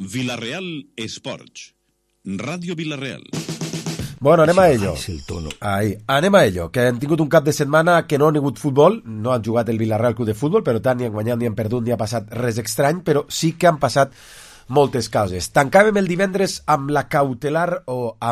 Villarreal Esports. Ràdio Villarreal. Bueno, anem a ello. Anem a ello, que hem tingut un cap de setmana que no ha hagut futbol, no han jugat el Villarreal Club de Futbol, però tant ni han guanyat ni han perdut ni ha passat res estrany, però sí que han passat moltes coses. Tancàvem el divendres amb la cautelar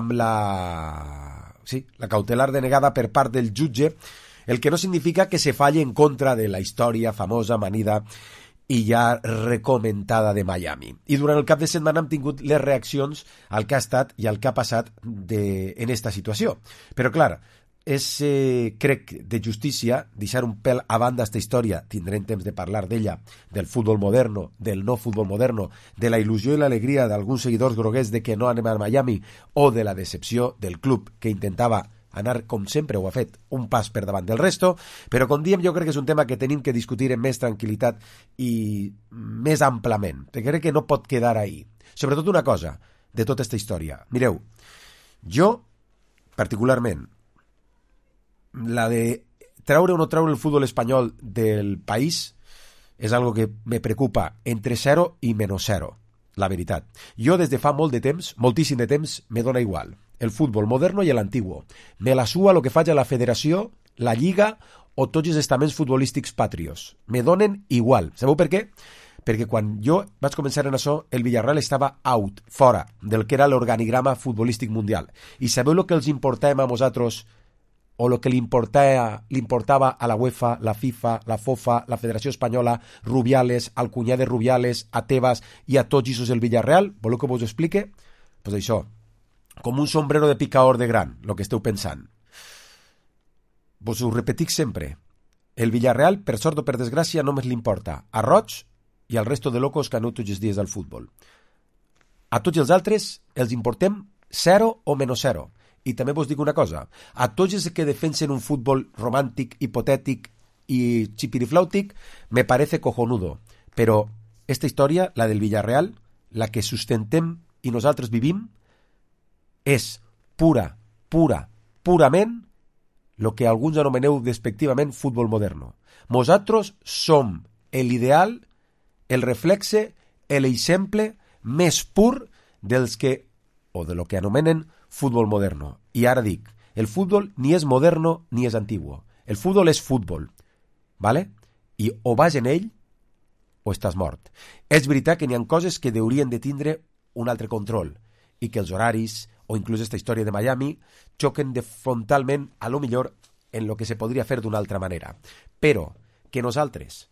la cautelar denegada per part del jutge, el que no significa que se falle en contra de la història famosa, manida i ja recomentada de Miami. I durant el cap de setmana hem tingut les reaccions al que ha estat i al que ha passat en esta situació. Però, clar, és, crec, de justícia deixar un pèl a banda esta història. Tindrem temps de parlar d'ella, del futbol moderno, del no futbol moderno, de la il·lusió i l'alegria d'alguns seguidors groguers de que no anem a Miami o de la decepció del club que intentava anar, com sempre ho ha fet, un pas per davant del resto, però com diem, jo crec que és un tema que tenim que discutir amb més tranquil·litat i més amplament. Crec que no pot quedar ahí. Sobretot una cosa de tota aquesta història. Mireu, jo, particularment, la de treure o no treure el futbol espanyol del país és algo que me preocupa entre 0 i -0, la veritat. Jo des de fa molt de temps, moltíssim de temps, me dona igual el futbol moderno i l'antiguo. Me la sua el que faci la federació, la lliga o tots els estaments futbolístics patrios. Me donen igual. Sabeu per què? Perquè quan jo vaig començar en això, el Villarreal estava out, fora del que era l'organigrama futbolístic mundial. I sabeu el que els importàvem a nosaltres o el que li importava a la UEFA, la FIFA, la FOFA, la Federació Espanyola, Rubiales, al cunyà de Rubiales, a Tebas i a tots els del Villarreal? Voleu que vos ho explique? Pues això, com un sombrero de picaor de gran, el que esteu pensant. Vos ho repetic sempre. El Villarreal, per sort o per desgràcia, només li importa a Roig i al resto de locos que aneu tots els dies del futbol. A tots els altres els importem 0 o -0. I també vos dic una cosa, a tots els que defensen un futbol romàntic, hipotètic i chipiriflàutic, me parece cojonudo. Però esta història, la del Villarreal, la que sustentem i nosaltres vivim, és purament el que alguns anomeneu despectivament futbol moderno. Nosaltres som l'ideal, el reflexe, l'exemple més pur dels que, o de lo que anomenen futbol moderno. I ara dic, el futbol ni és moderno ni és antiguo. El futbol és futbol, ¿vale? I o vas en ell o estàs mort. És veritat que n'hi ha coses que haurien de tindre un altre control i que els horaris o inclús esta història de Miami xoquen de frontalment, a lo millor, en lo que se podria fer d'una altra manera. Però que nosaltres,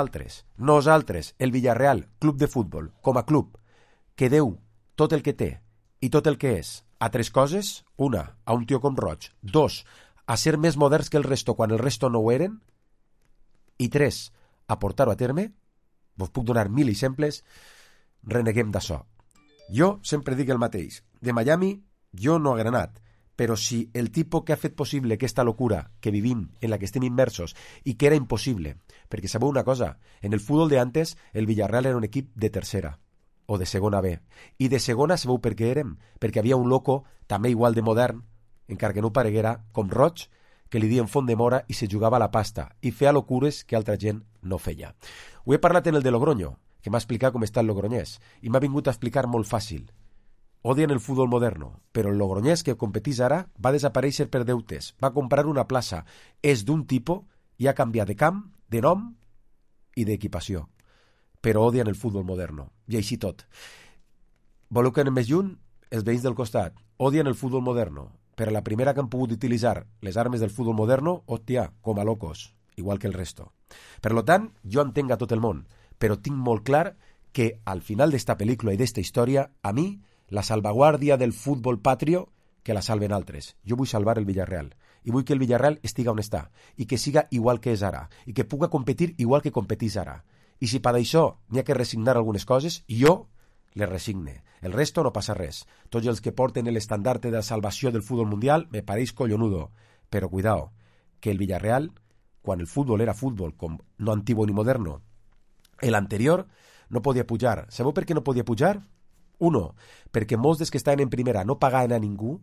el Villarreal, club de futbol, com a club, que deu tot el que té i tot el que és a tres coses: una, a un tio com Roig; dos, a ser més moderns que el resto quan el resto no ho eren; i tres, a portar-ho a terme. Vos puc donar 1000 exemples. Reneguem d'això. Jo sempre dic el mateix. De Miami jo no he granat, però si el tipus que ha fet possible aquesta locura que vivim, en la que estem immersos, i que era impossible, perquè sabeu una cosa, en el futbol de antes el Villarreal era un equip de tercera o de segona B, i de segona sabeu per què érem? Perquè havia un loco també igual de modern, encara que no pareguera, com Roig, que li dien font de mora i se jugava la pasta i feia locures que altra gent no feia. Ho he parlat en el de Logroño, que m'ha explicat com està el logroñès, i m'ha vingut a explicar molt fàcil. Odien el futbol moderno, però el logroñès que competís ara va desaparèixer per deutes, va comprar una plaça, és d'un tipus i ha canviat de camp, de nom i d'equipació. Però odien el futbol moderno, i així tot. Voleu que anem més lluny? Els veïns del costat odien el futbol moderno, però la primera que han pogut utilitzar les armes del futbol moderno, hòstia, com a locos, igual que el resto. Per tant, jo entenc a tot el món, però tinc molt clar que al final d'esta pel·lícula i d'esta història, a mi, la salvaguàrdia del futbol patrio, que la salven altres. Jo vull salvar el Villarreal. I vull que el Villarreal estiga on està, i que siga igual que és ara, i que puga competir igual que competís ara. I si per això n'hi ha que resignar algunes coses, jo les resigne. El resto no passa res. Tots els que porten l'estandarte de la salvació del futbol mundial me pareix collonudo. Però cuidao, que el Villarreal, quan el futbol era futbol, com no antiguo ni moderno, el anterior no podia pujar. Sabeu per què no podia pujar? Uno, perquè molts dels que estaven en primera no pagaven a ningú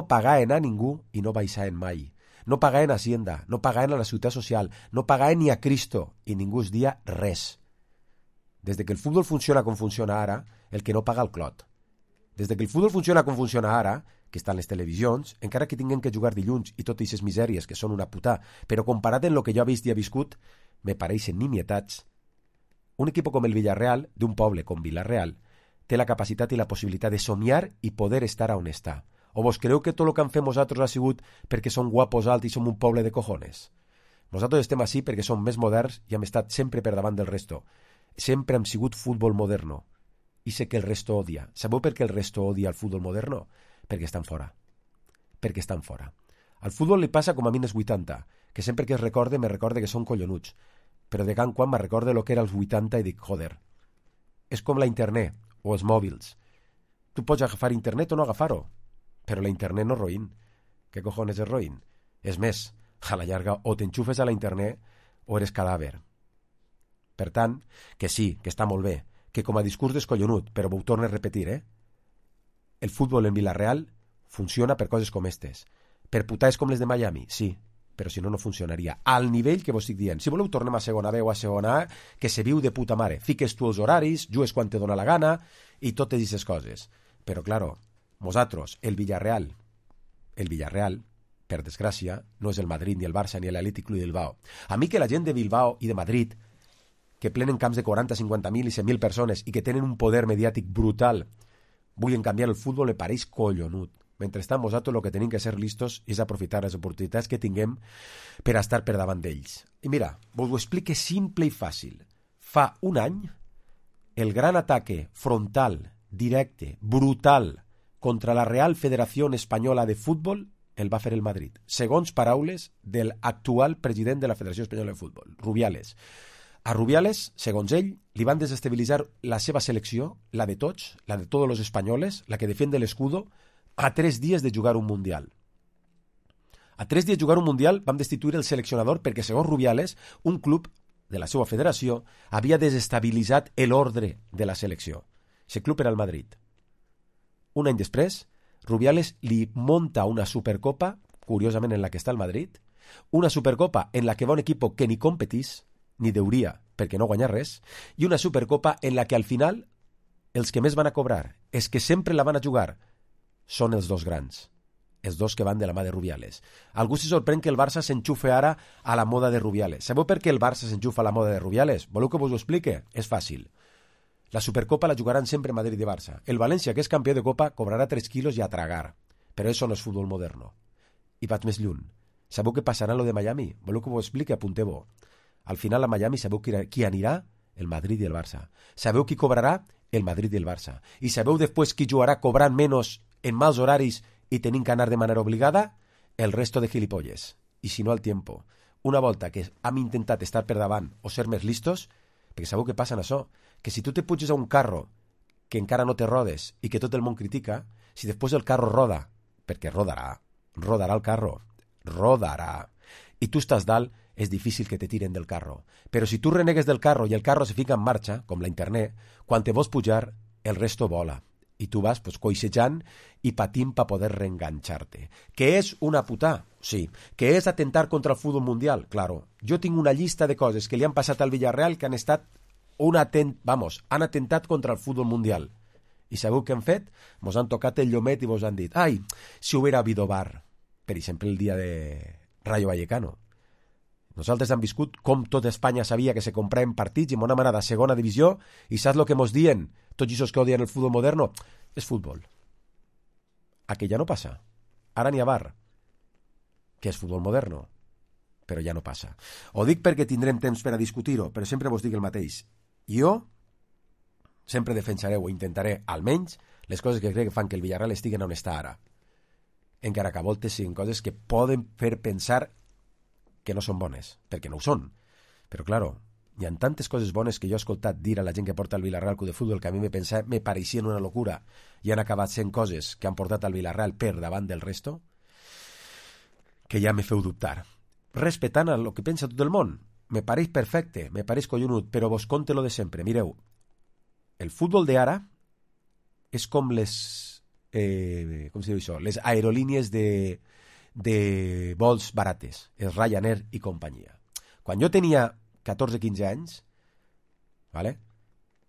i no baixaven mai. No pagaven a Hacienda, no pagaven a la Ciutat Social, no pagaven ni a Cristo i ningú es dia res. Des de que el futbol funciona com funciona ara, el que no paga el clot. Des de que el futbol funciona com funciona ara, que estan les televisions, encara que tinguem que jugar dilluns i totes aquestes misèries que són una puta, però comparat amb el que jo he vist i he viscut, me pareixen nimietats. Un equip com el Villarreal, d'un poble com Villarreal, té la capacitat i la possibilitat de somiar i poder estar on està. O vos creu que tot el que han fet nosaltres ha sigut perquè som guapos alts i som un poble de cojones? Nosaltres estem així perquè som més moderns i hem estat sempre per davant del resto. Sempre hem sigut futbol moderno. I sé que el resto odia. Sabeu per què el resto odia el futbol moderno? Perquè estan fora. Perquè estan fora. Al futbol li passa com a mi en els 80, que sempre que es recorde me recorde que són collonuts. Però de quan me recorde el que era els 80 i dic, joder, és com la internet o els mòbils. Tu pots agafar internet o no agafar-ho, però la internet no és roïn. Què cojones és roïn? És més, a la llarga o t'enxufes a la internet o eres cadàver. Per tant, que sí, que està molt bé, que com a discurs descollonut, però ho torno a repetir, el futbol en Villarreal funciona per coses com estes. Per putades com les de Miami, sí, però si no, no funcionaria. Al nivell que vos estic dient. Si voleu, tornem a segona B o a segona A, que se viu de puta mare. Fiques tu els horaris, jugues quan te dona la gana i totes aquestes coses. Però, claro, nosaltres, el Villarreal, per desgràcia, no és el Madrid, ni el Barça, ni l'Atlètic Club de Bilbao. A mi que la gent de Bilbao i de Madrid, que plenen camps de 40, 50.000 i 100.000 persones i que tenen un poder mediàtic brutal, vulguin canviar el futbol, me pareix collonut. Mentrestant, nosaltres el que tenim que ser listos és aprofitar les oportunitats que tinguem per estar per davant d'ells. I mira, vos ho explique simple i fàcil. Fa un any, el gran ataque frontal, directe, brutal, contra la Real Federació Espanyola de Futbol el va fer el Madrid, segons paraules del actual president de la Federació Espanyola de Futbol, Rubiales. A Rubiales, segons ell, li van desestabilitzar la seva selecció, la de tots els espanyoles, la que defiende l'escudo, a 3 dies de jugar un Mundial. A 3 dies de jugar un Mundial vam destituir el seleccionador perquè, segons Rubiales, un club de la seva federació havia desestabilitzat l'ordre de la selecció. Aquest club era el Madrid. Un any després, Rubiales li monta una supercopa, curiosament en la que està el Madrid, una supercopa en la que va un equip que ni competís, ni deuria, perquè no guanyar res, i una supercopa en la que al final els que més van a cobrar, els que sempre la van a jugar, són els dos grans, els dos que van de la mà de Rubiales. Algú se sorprèn que el Barça s'enxufe ara a la moda de Rubiales. Sabeu per què el Barça s'enxufa a la moda de Rubiales? Voleu que vos ho explique? És fàcil. La Supercopa la jugaran sempre Madrid i Barça. El València, que és campió de Copa, cobrarà 3 quilos i a tragar. Però això no és futbol moderno. I vaig més lluny. Sabeu què passarà en lo de Miami? Voleu que vos explique? Apunteu-ho. Al final a Miami sabeu qui anirà? El Madrid i el Barça. Sabeu qui cobrarà? El Madrid i el Barça. I sabeu després qui jugarà cobrant menys en mals horaris i tenint que anar de manera obligada? El resto de gilipolles. I si no al tiempo. Una volta que hem intentat estar per davant o ser més listos, perquè sabeu què passa en això? Que si tu te puges a un carro que encara no te rodes i que tot el món critica, si després el carro roda, perquè rodarà el carro, rodarà, i tu estàs dalt, és difícil que te tiren del carro. Però si tu renegues del carro i el carro se fica en marxa, com la internet, quan te vols pujar, el resto vola. I tu vas coixejant i patint per poder reenganxar-te. Que és una puta? Sí. Que és atentar contra el futbol mundial? Claro. Jo tinc una llista de coses que li han passat al Villarreal que han estat han atentat contra el futbol mundial. I sabeu què han fet? Mos han tocat el llomet i vos han dit ai, si hubiera habido VAR. Per exemple, el dia de Rayo Vallecano. Nosaltres hem viscut com tota Espanya sabia que se compraven partits i m'ho anat a segona divisió i saps el que mos dien? Tots aquests que odien el futbol moderno? És futbol. Aquí ja no passa. Ara n'hi ha VAR. Que és futbol moderno. Però ja no passa. Ho dic perquè tindrem temps per a discutir-ho, però sempre vos dic el mateix. Jo sempre defensaré o intentaré, almenys, les coses que crec que fan que el Villarreal estigui on està ara. Encara que a voltes siguin coses que poden fer pensar que no són bones, perquè no ho són. Però, claro, hi ha tantes coses bones que jo he escoltat dir a la gent que porta el Villarreal Club de Futbol que a mi me pareixien una locura i han acabat sent coses que han portat al Villarreal per davant del resto, que ja me feu dubtar. Respetant el que pensa tot el món. Me pareix perfecte, me pareix collonut, però vos conte lo de sempre. Mireu, el futbol d'ara és com les com se diu això? Les aerolínies de vols barates, els Ryanair i companyia. Quan jo tenia 14-15 anys, ¿vale?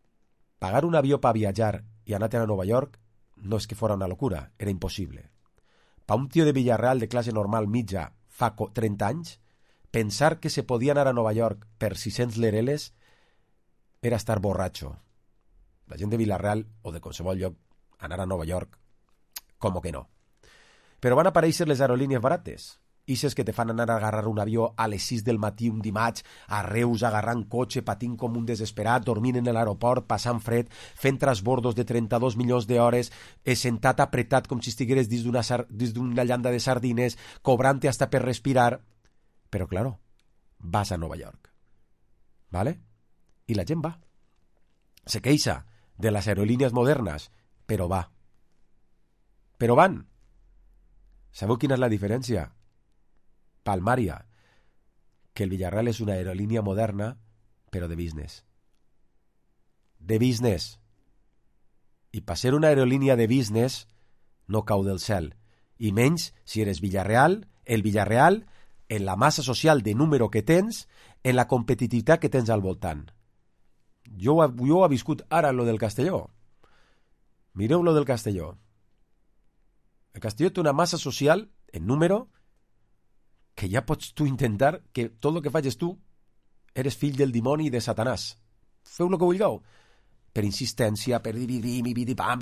pagar un avió para viatjar i anar-te'n a Nova York no és que fora una locura, era impossible. Pa un tio de Villarreal de classe normal mitja fa 30 anys, pensar que se podia anar a Nova York per 600 lereles era estar borratxo. La gent de Villarreal o de qualsevol lloc anar a Nova York, com que no. Però van aparèixer les aerolínies barates. Ixes que te fan anar a agarrar un avió a les 6 del matí un dimarts, a Reus, agarrant cotxe, patint com un desesperat, dormint en l'aeroport, passant fred, fent transbordos de 32 milions d'hores, sentat apretat com si estigueres dins d'una llanda de sardines, cobrant-te hasta per respirar. Però, claro, vas a Nova York. ¿Vale? I la gent va. Se queixa de les aerolínies modernes, però va. Però van. Sabeu quina és la diferència? Palmaria, que el Villarreal és una aerolínia moderna, però de business. De business. I per ser una aerolínia de business no cau del cel. I menys si eres Villarreal, el Villarreal, en la massa social de número que tens, en la competitivitat que tens al voltant. Jo he viscut ara lo del Castelló. Mireu lo del Castelló. El Castelló té una massa social en número que ja pots tu intentar que tot el que facis tu eres fill del dimoni i de Satanàs. Feu el que vulgueu. Per insistència, per bibibim,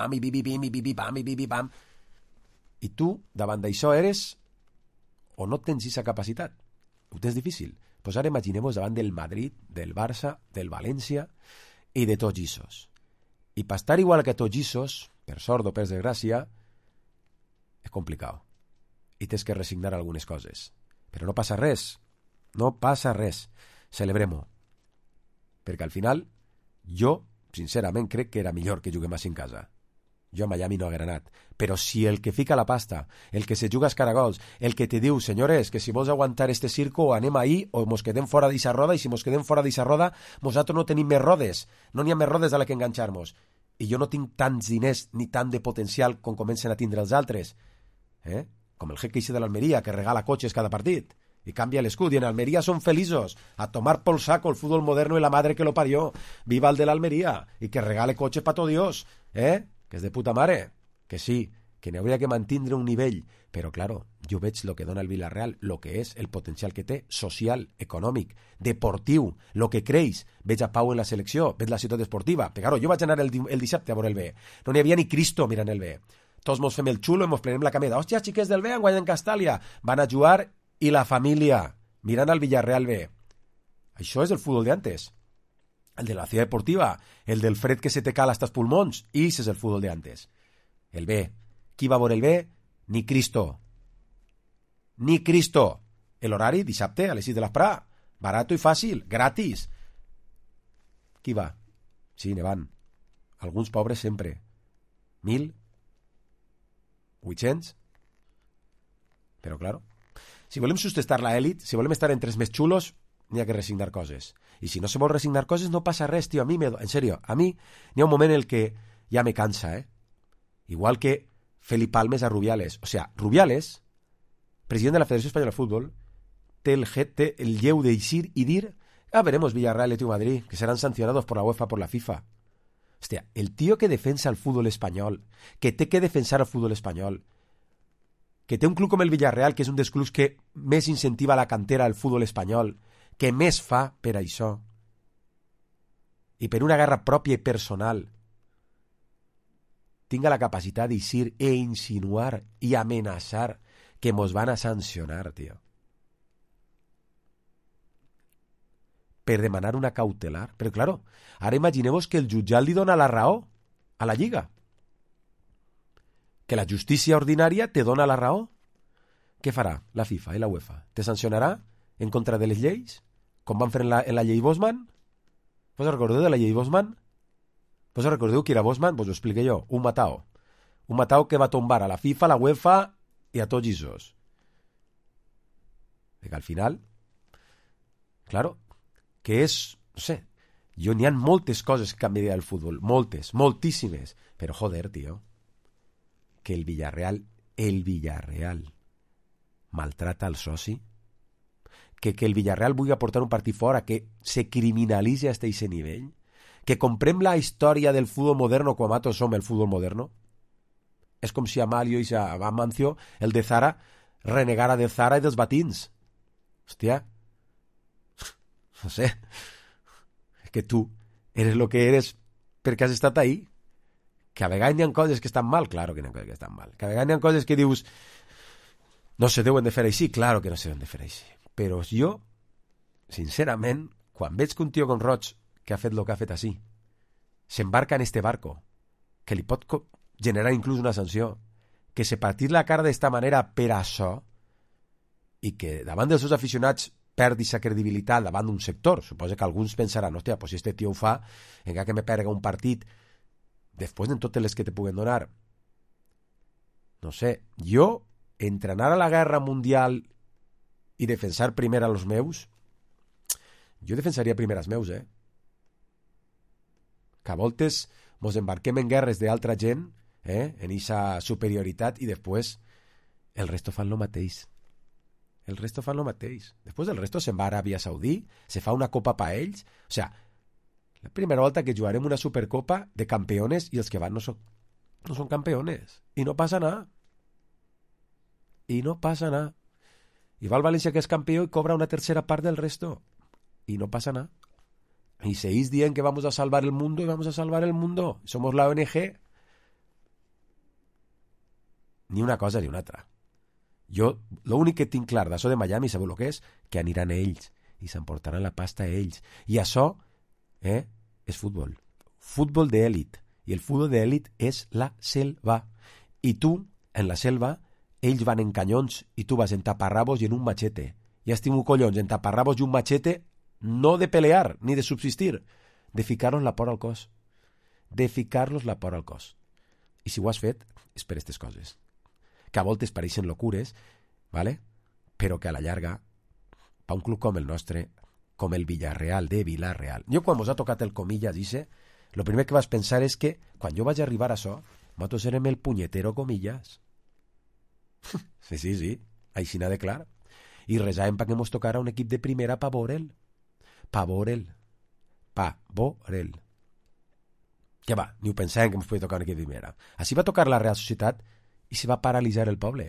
i tu, davant d'això, eres o no tens aquesta capacitat. Ho tens difícil. Pues ara imagineu-vos davant del Madrid, del Barça, del València i de tots ixos. I per estar igual que tots ixos, per sort o per desgràcia, és complicat. I tens que resignar algunes coses. Però no passa res. No passa res. Celebrem-ho. Perquè al final, jo, sincerament, crec que era millor que juguem així en casa. Jo a Miami no haguera anat. Però si el que fica la pasta, el que se juga als caragols, el que te diu, senyores, que si vols aguantar este circo, anem ahí o mos quedem fora d'eixa roda, i si mos quedem fora d'eixa roda, nosaltres no tenim més rodes. No n'hi ha més rodes a la que enganxar-nos. I jo no tinc tants diners ni tant de potencial com comencen a tindre els altres. Com el jeque de l'Almeria, que regala cotxes cada partit y cambia el escudo, y en Almería son felices, a tomar por saco el fútbol moderno y la madre que lo parió, viva el de l'Almeria, y que regale coches para todo Dios, que és de puta mare, que sí, que n'hi hauria que mantindre un nivell, però claro, jo veig lo que dona el Villarreal, lo que és el potencial que té, social, econòmic, deportiu, lo que creix, veig a Pau en la selecció, veig la ciutat esportiva, però claro, jo vaig anar el dissabte a veure el B, no n'hi havia ni Cristo mirant el B, tots mos fem el xulo i mos plenem la cameda. Hòstia, xiquets del B han guanyat en Castàlia. Van a jugar i la família mirant al Villarreal B. Això és el futbol d'antes. El de la ciutat deportiva, el del fred que se te cala hasta els pulmons. I ese és el futbol d'antes. El B. Qui va a veure el B? Ni Cristo. Ni Cristo. El horari, dissabte, a les 6 de l'esprà. Barato i fàcil, gratis. Qui va? Sí, ne van. Alguns pobres sempre. 1.000 800. Però, claro, si volem sustentar la elit, si volem estar entre els més xulos, n'hi ha que resignar coses. I si no se vol resignar coses, no passa res, tio. En serio, a mi n'hi ha un moment en el que ja me cansa, Igual que Felipe Palmes a Rubiales. O sea, Rubiales, president de la Federació Espanyola de Fútbol, té el lleu d'eixir i dir veremos Villarreal y Atlético de Madrid, que serán sancionados por la UEFA, por la FIFA. Hostia, el tío que defensa el fútbol espanyol, que té que defensar el fútbol espanyol, que té un club com el Villarreal, que és un dels clubs que més incentiva la cantera al futbol espanyol, que més fa per això, i per una guerra pròpia i personal, tinga la capacitat d'eixir e insinuar i amenaçar que mos van a sancionar, tio. Per demanar una cautelar. Però, claro, ara imagineu-vos que el jutjat li dona la raó a la Lliga. Que la justícia ordinària te dona la raó. Què farà la FIFA i la UEFA? Te sancionarà en contra de les lleis? Com van fer en la llei Bosman? Vos recordeu de la llei Bosman? Vos recordeu qui era Bosman? Vos ho expliqué jo. Un matao. Un matao que va tombar a la FIFA, a la UEFA i a tots ells. Que al final, claro, que és, no sé, n'hi ha moltes coses que canviaria el futbol, moltes, moltíssimes, però joder, tio, que el Villarreal maltrata el soci, que el Villarreal vulgui aportar un partit fora, que se criminalitza a aquest nivell, Que comprem la història del futbol moderno com nosaltres som el futbol moderno. És com si Amalio i Amancio, el de Zara, renegara de Zara i dels batins. Hòstia, no sé, que tu eres lo que eres perquè has estat ahí. Que a vegades hi ha coses que estan mal, claro que hi ha coses que estan mal. Que a vegades hi ha coses que dius no se deuen de fer així, claro que no se deuen de fer així. Però jo, sincerament, quan veig que un tio com Roig, que ha fet el que ha fet així, s'embarca en este barco, que li pot generar inclús una sanció, que se partir la cara d'esta manera per això, i que davant dels seus aficionats perdi sa credibilitat davant d'un sector. Suposo que alguns pensaran, hòstia, pues si este tio ho fa, encara que me perga un partit, després de totes les que te puguen donar. No sé, jo, entrenar a la guerra mundial i defensar primer a los meus, jo defensaria primer als meus, Que a voltes mos embarquem en guerres d'altra gent, en eixa superioritat, i després el resto fan lo mateix. El resto fan lo mateix. Després el resto se'n va a Aràbia Saudí, se fa una copa pa ells. O sea, la primera volta que jugarem una supercopa de campeones i els que van no són campeones. I no passa nada. I no passa nada. I va el València que és campió i cobra una tercera part del resto. Y no pasa nada. Y seguís dient que vamos a salvar el mundo y vamos a salvar el mundo. Somos la ONG. Ni una cosa ni una altra. Jo, l'únic que tinc clar d'això de Miami, sabeu el que és? Que aniran ells i s'emportaran la pasta a ells. I això és futbol. Futbol d'èlit. I el futbol d'èlit és la selva. I tu, en la selva, ells van en canyons i tu vas en taparrabos i en un machete. I has tingut collons en taparrabos i un machete, no de pelear ni de subsistir, de ficar-los la por al cos. De ficar-los la por al cos. I si ho has fet, és per aquestes coses. Que a voltes pareixen locures, ¿vale? Però que a la llarga, per un club com el nostre, com el Villarreal de Villarreal. Jo quan mos ha tocat el Comillas, dice, lo primer que vas pensar és que quan jo vaig arribar a això, nosaltres érem el punyetero Comillas. Sí, així n'ha de clar. I resàvem perquè mos tocara un equip de primera pa veure'l. Que va, ni ho pensàvem que mos podia tocar un equip de primera. Així va tocar la Real Societat i se va paralitzar el poble.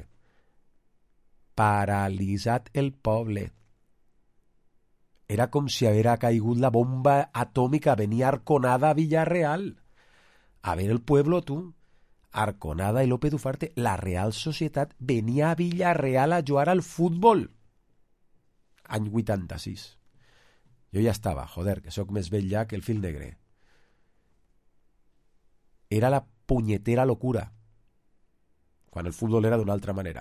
Paralitzat el poble. Era com si haguera caigut la bomba atòmica. Venia Arconada a Villarreal. A ver el pueblo, tu. Arconada i López Ufarte. La Real Societat venia a Villarreal a jugar al futbol. Any 86. Jo ja estava, joder, que sóc més vell ja que el fil negre. Era la punyetera locura. Quan el futbol era d'una altra manera.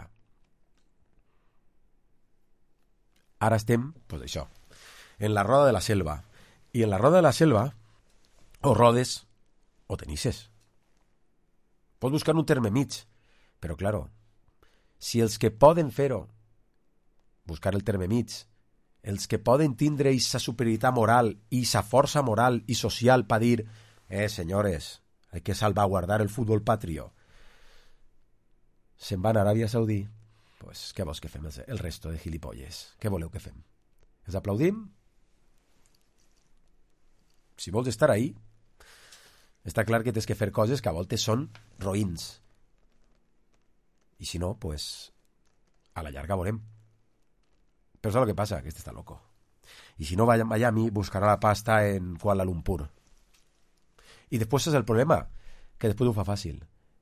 Ara estem, pues això, en la roda de la selva. I en la roda de la selva, o rodes, o tenisses. Pots buscar un terme mig, però, claro, si els que poden fer-ho, buscar el terme mig, els que poden tindre aquesta superioritat moral i aquesta força moral i social per dir, senyores, hay que salvaguardar el futbol patrio, se'n van a Aràbia Saudí, pues, què vols que fem el resto de gilipolles? Què voleu que fem? Els aplaudim? Si vols estar ahí, està clar que tens que fer coses que a voltes són roïns. I si no, pues, a la llarga veurem. Però saps el que passa? Que este està loco. I si no, Miami buscarà la pasta en Kuala Lumpur. I després és el problema, que després ho fa fàcil.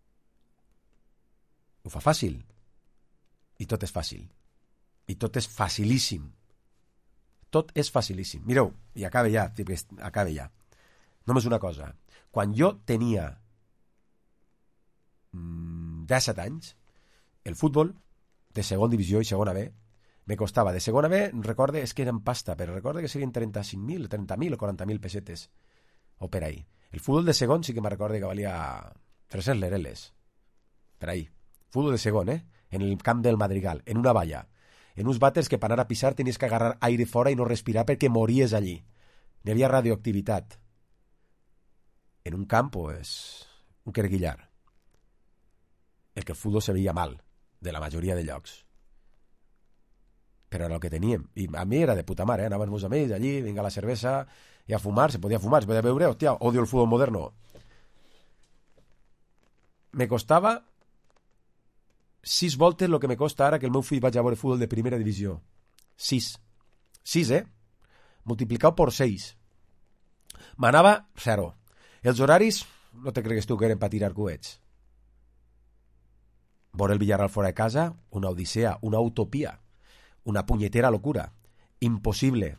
Ho fa fàcil. I tot és fàcil. I tot és facilíssim. Tot és facilíssim. Mireu, i acabe ja. Només una cosa. Quan jo tenia 17 anys, el futbol de segona divisió i segona B me costava. De segona B, recorde, és que eren pasta, però recorde que serien 35.000, 30.000 o 40.000 pessetes. O per ahí. El futbol de segon sí que me recorde que valia 300 lereles. Per ahí. Futbol de segon, en el camp del Madrigal, en una valla. En uns vàters que per anar a pisar tenies que agarrar aire fora i no respirar perquè mories allí. Hi havia radioactivitat. En un camp, pues, un querguillar. El que el futbol se veia mal, de la majoria de llocs. però era el que teníem. I a mi era de puta mare, anaven els meus amics allí, vinga la cervesa, i a fumar, se podia fumar, se podia beure, hòstia, odio el fútbol moderno. Me costava 6 voltes el que me costa ara que el meu fill vaig a veure futbol de primera divisió. 6, multiplicat per 6. M'anava 0. Els horaris, no te cregues tu que eren per tirar coets. Veure el Villarreal fora de casa, una odissea, una utopia, una punyetera locura. Impossible.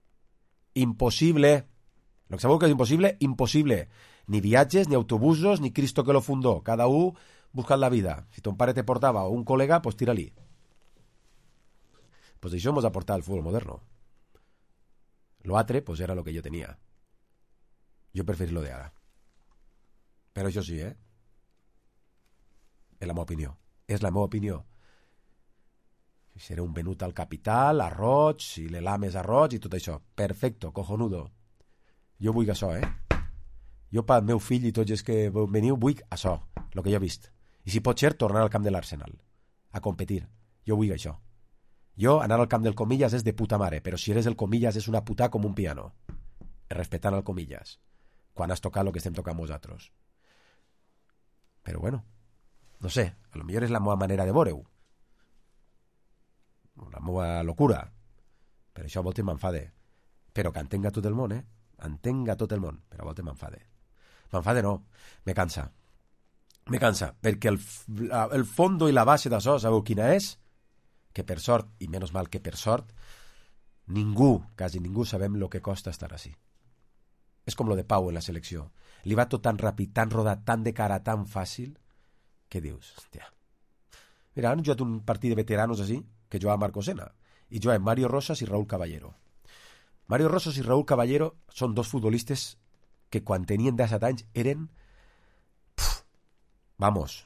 Lo que sabeu que és impossible, impossible. Ni viatges, ni autobusos, ni Cristo que lo fundó. Cada un buscant la vida. Si ton pare te portava o un col·lega, pues tira-li. Pues això mos ha portat el futbol moderno. Lo altre, pues era lo que jo tenia. Jo preferís lo de ara. Però això sí, és la meva opinió. És la meva opinió. Seré un venut al capital, a roig, i l'elames a roig i tot això. Perfecto, cojonudo. Jo vull això, Jo pel meu fill i tots els que veniu vull això, el que jo he vist. I si pot ser, tornar al camp de l'Arsenal. A competir. Jo vull això. Jo, anar al camp del Comillas és de puta mare, però si eres el Comillas és una puta com un piano. Respetant el Comillas. Quan has tocat el que estem tocant nosaltres. Però bueno, no sé, a lo millor és la meva manera de veure-ho. La meva locura. Per això a voltes m'enfade. Però que entenga tot el món, Entenga tot el món, però a voltes m'enfade. M'enfade no, me cansa, perquè el fondo i la base d'això, sabeu quina és? Que per sort, i menys mal que per sort, quasi ningú sabem lo que costa estar així. És com lo de Pau en la selecció. Li va tot tan ràpid, tan rodat, tan de cara, tan fàcil, que dius, hòstia. Mira, han jugat un partit de veteranos així, que jugava Marco Sena, i jugaven Mario Rosas i Raúl Caballero. Mario Rosas i Raúl Caballero són dos futbolistes que quan tenien 17 anys eren... Vamos.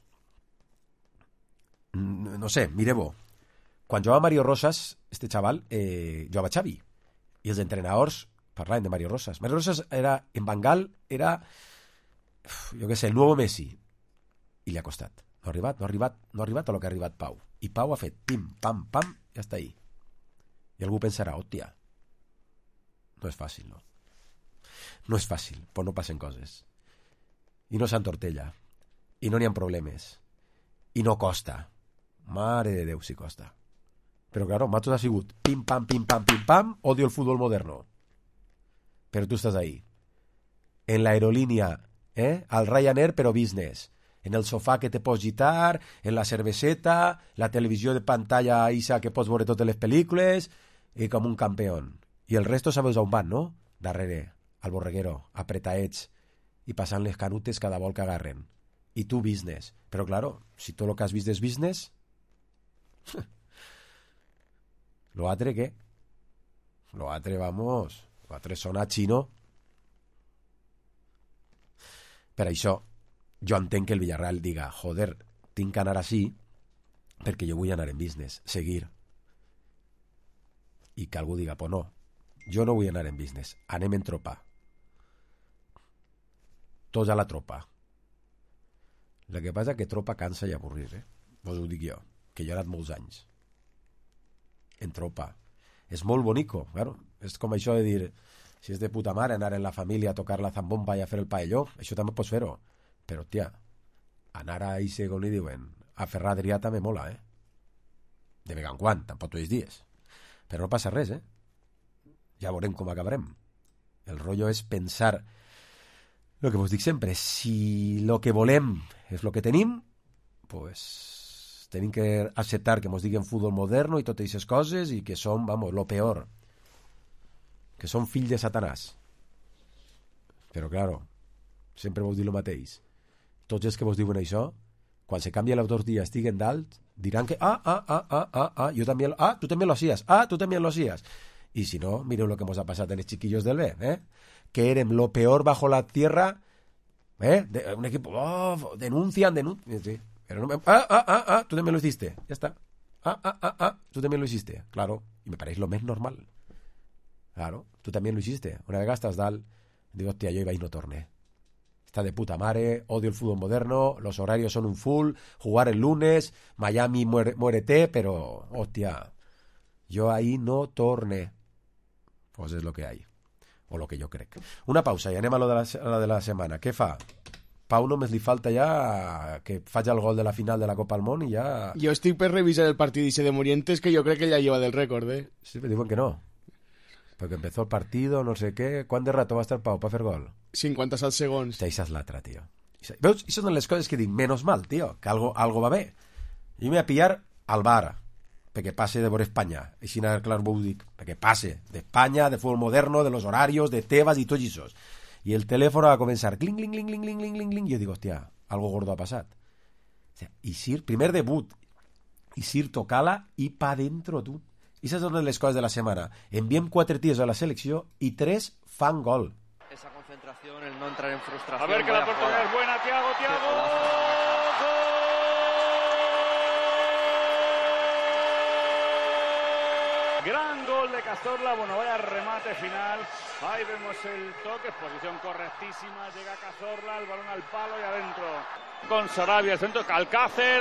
No sé, mireu-ho. Quan jugava Mario Rosas, este xaval, jugava Xavi. I els entrenadors parlaven de Mario Rosas. Mario Rosas era, en Bengal, era, jo què sé, el nou Messi. I li ha costat. No ha arribat a lo que ha arribat Pau. I Pau ha fet pim, pam, pam, i ja està ahí. I algú pensarà, hòstia, no és fàcil, no? No és fàcil, però no passen coses. I no s'entortella. I no n'hi ha problemes. I no costa. Mare de Déu, si costa. Però, claro, Matos ha sigut pim, pam, pim, pam, pim, pam, odio el futbol moderno. Però tu estàs ahí. En l'aerolínia, al Ryanair, però business. En el sofà que te pots gitar, en la cerveseta, la televisió de pantalla isa que pots veure totes les pel·lícules, i com un campeón. I el resto sabeu on van, no? Darrere, al borreguero, apretaets, i passant les canutes cada vol que agarren. I tu business. Però, claro, si tot el que has vist és business... Lo altre, què? Lo altre, vamos... Lo altre sona xino. Per això, jo entenc que el Villarreal diga, joder, tinc que anar així perquè jo vull anar en business, seguir. I que algú diga, pues no, jo no vull anar en business, anem en tropa. Tots a la tropa. El que passa que tropa cansa i avorrir, Vos ho dic jo, que jo he anat molts anys. En tropa. És molt bonico, claro. És com això de dir, si és de puta mare anar en la família a tocar la zambomba i a fer el paelló, això també pots fer-ho. Però, tia, anar a ese, com li diuen, a Ferrar Adrià també mola, De vegant quan, tampoc tots els dies. Però no passa res, Ja veurem com acabarem. El rotllo és pensar el que vos dic sempre, si lo que volem és lo que tenim, pues tenim que acceptar que mos diguen futbol moderno i totes aquestes coses i que som, vamos, lo peor. Que som fills de Satanàs. Però, claro, sempre vos dic el mateix. Tots els que vos diuen això, quan se canvia l'autor dia estiguen dalt, diran que, yo también, tú también lo hacías, tú también lo hacías. Y si no, mireu lo que hemos pasado en los chiquillos del B, que eran lo peor bajo la tierra, un equipo, denuncian, sí. Pero no tú también lo hiciste, ya está. Tú también lo hiciste, claro, y me parece lo más normal. Claro, tú también lo hiciste. Una vez estás dalt, digo, hostia, yo iba y no torné. Está de puta madre, odio el fútbol moderno, los horarios son un full, jugar el lunes, Miami muérete, pero, hostia, Jo ahir no torne. Pues és lo que hay. O lo que jo crec. Una pausa i anem a lo de la setmana. Què fa? Pau només li falta ja que faci el gol de la final de la Copa del Món i ja... Yo estoy por revisar el partido de Morientes, que yo creo que ya lleva del récord, ¿eh? Sí, me diuen que no. Perquè empezó el partido, no sé què... Quant de rato va estar Pau per fer gol? 57 segons. Això és l'altra, tio. Veus? Això són les coses que dic, menos mal, tio, que algo va bé. Jo m'he a pillar al bar, perquè passe de veure Espanya. Així anar clar ho dic, perquè passe d'Espanya, de futbol moderno, de los horarios, de Tebas i tot això. I el telèfon va començar, cling, cling, cling, cling, cling, cling, cling, cling, i jo dic, hòstia, algo gordo ha passat. O sea, Isir, primer debut, Isir tocala i pa dentro, tu. I aquestes són les coses de la setmana. Enviem 4 tios a la selecció i 3 fan gol. Esa concentración, el no entrar en frustración. A ver que la oportunidad es buena, Thiago. Gran gol de Cazorla, bueno, vaya remate final. Ahí vemos el toque, posición correctísima. Llega Cazorla, el balón al palo y adentro. Con Sarabia, el centro, Alcácer.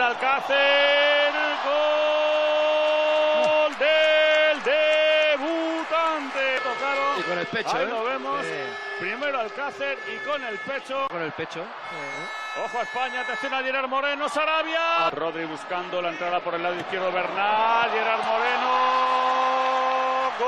Gol del debutante. Tocaron. Y con el pecho. Ahí lo vemos. Primero Alcácer y con el pecho. Con el pecho. Ojo a España, atención a Gerard Moreno, Sarabia. Rodri buscando la entrada por el lado izquierdo, Bernal, Gerard Moreno. Gol!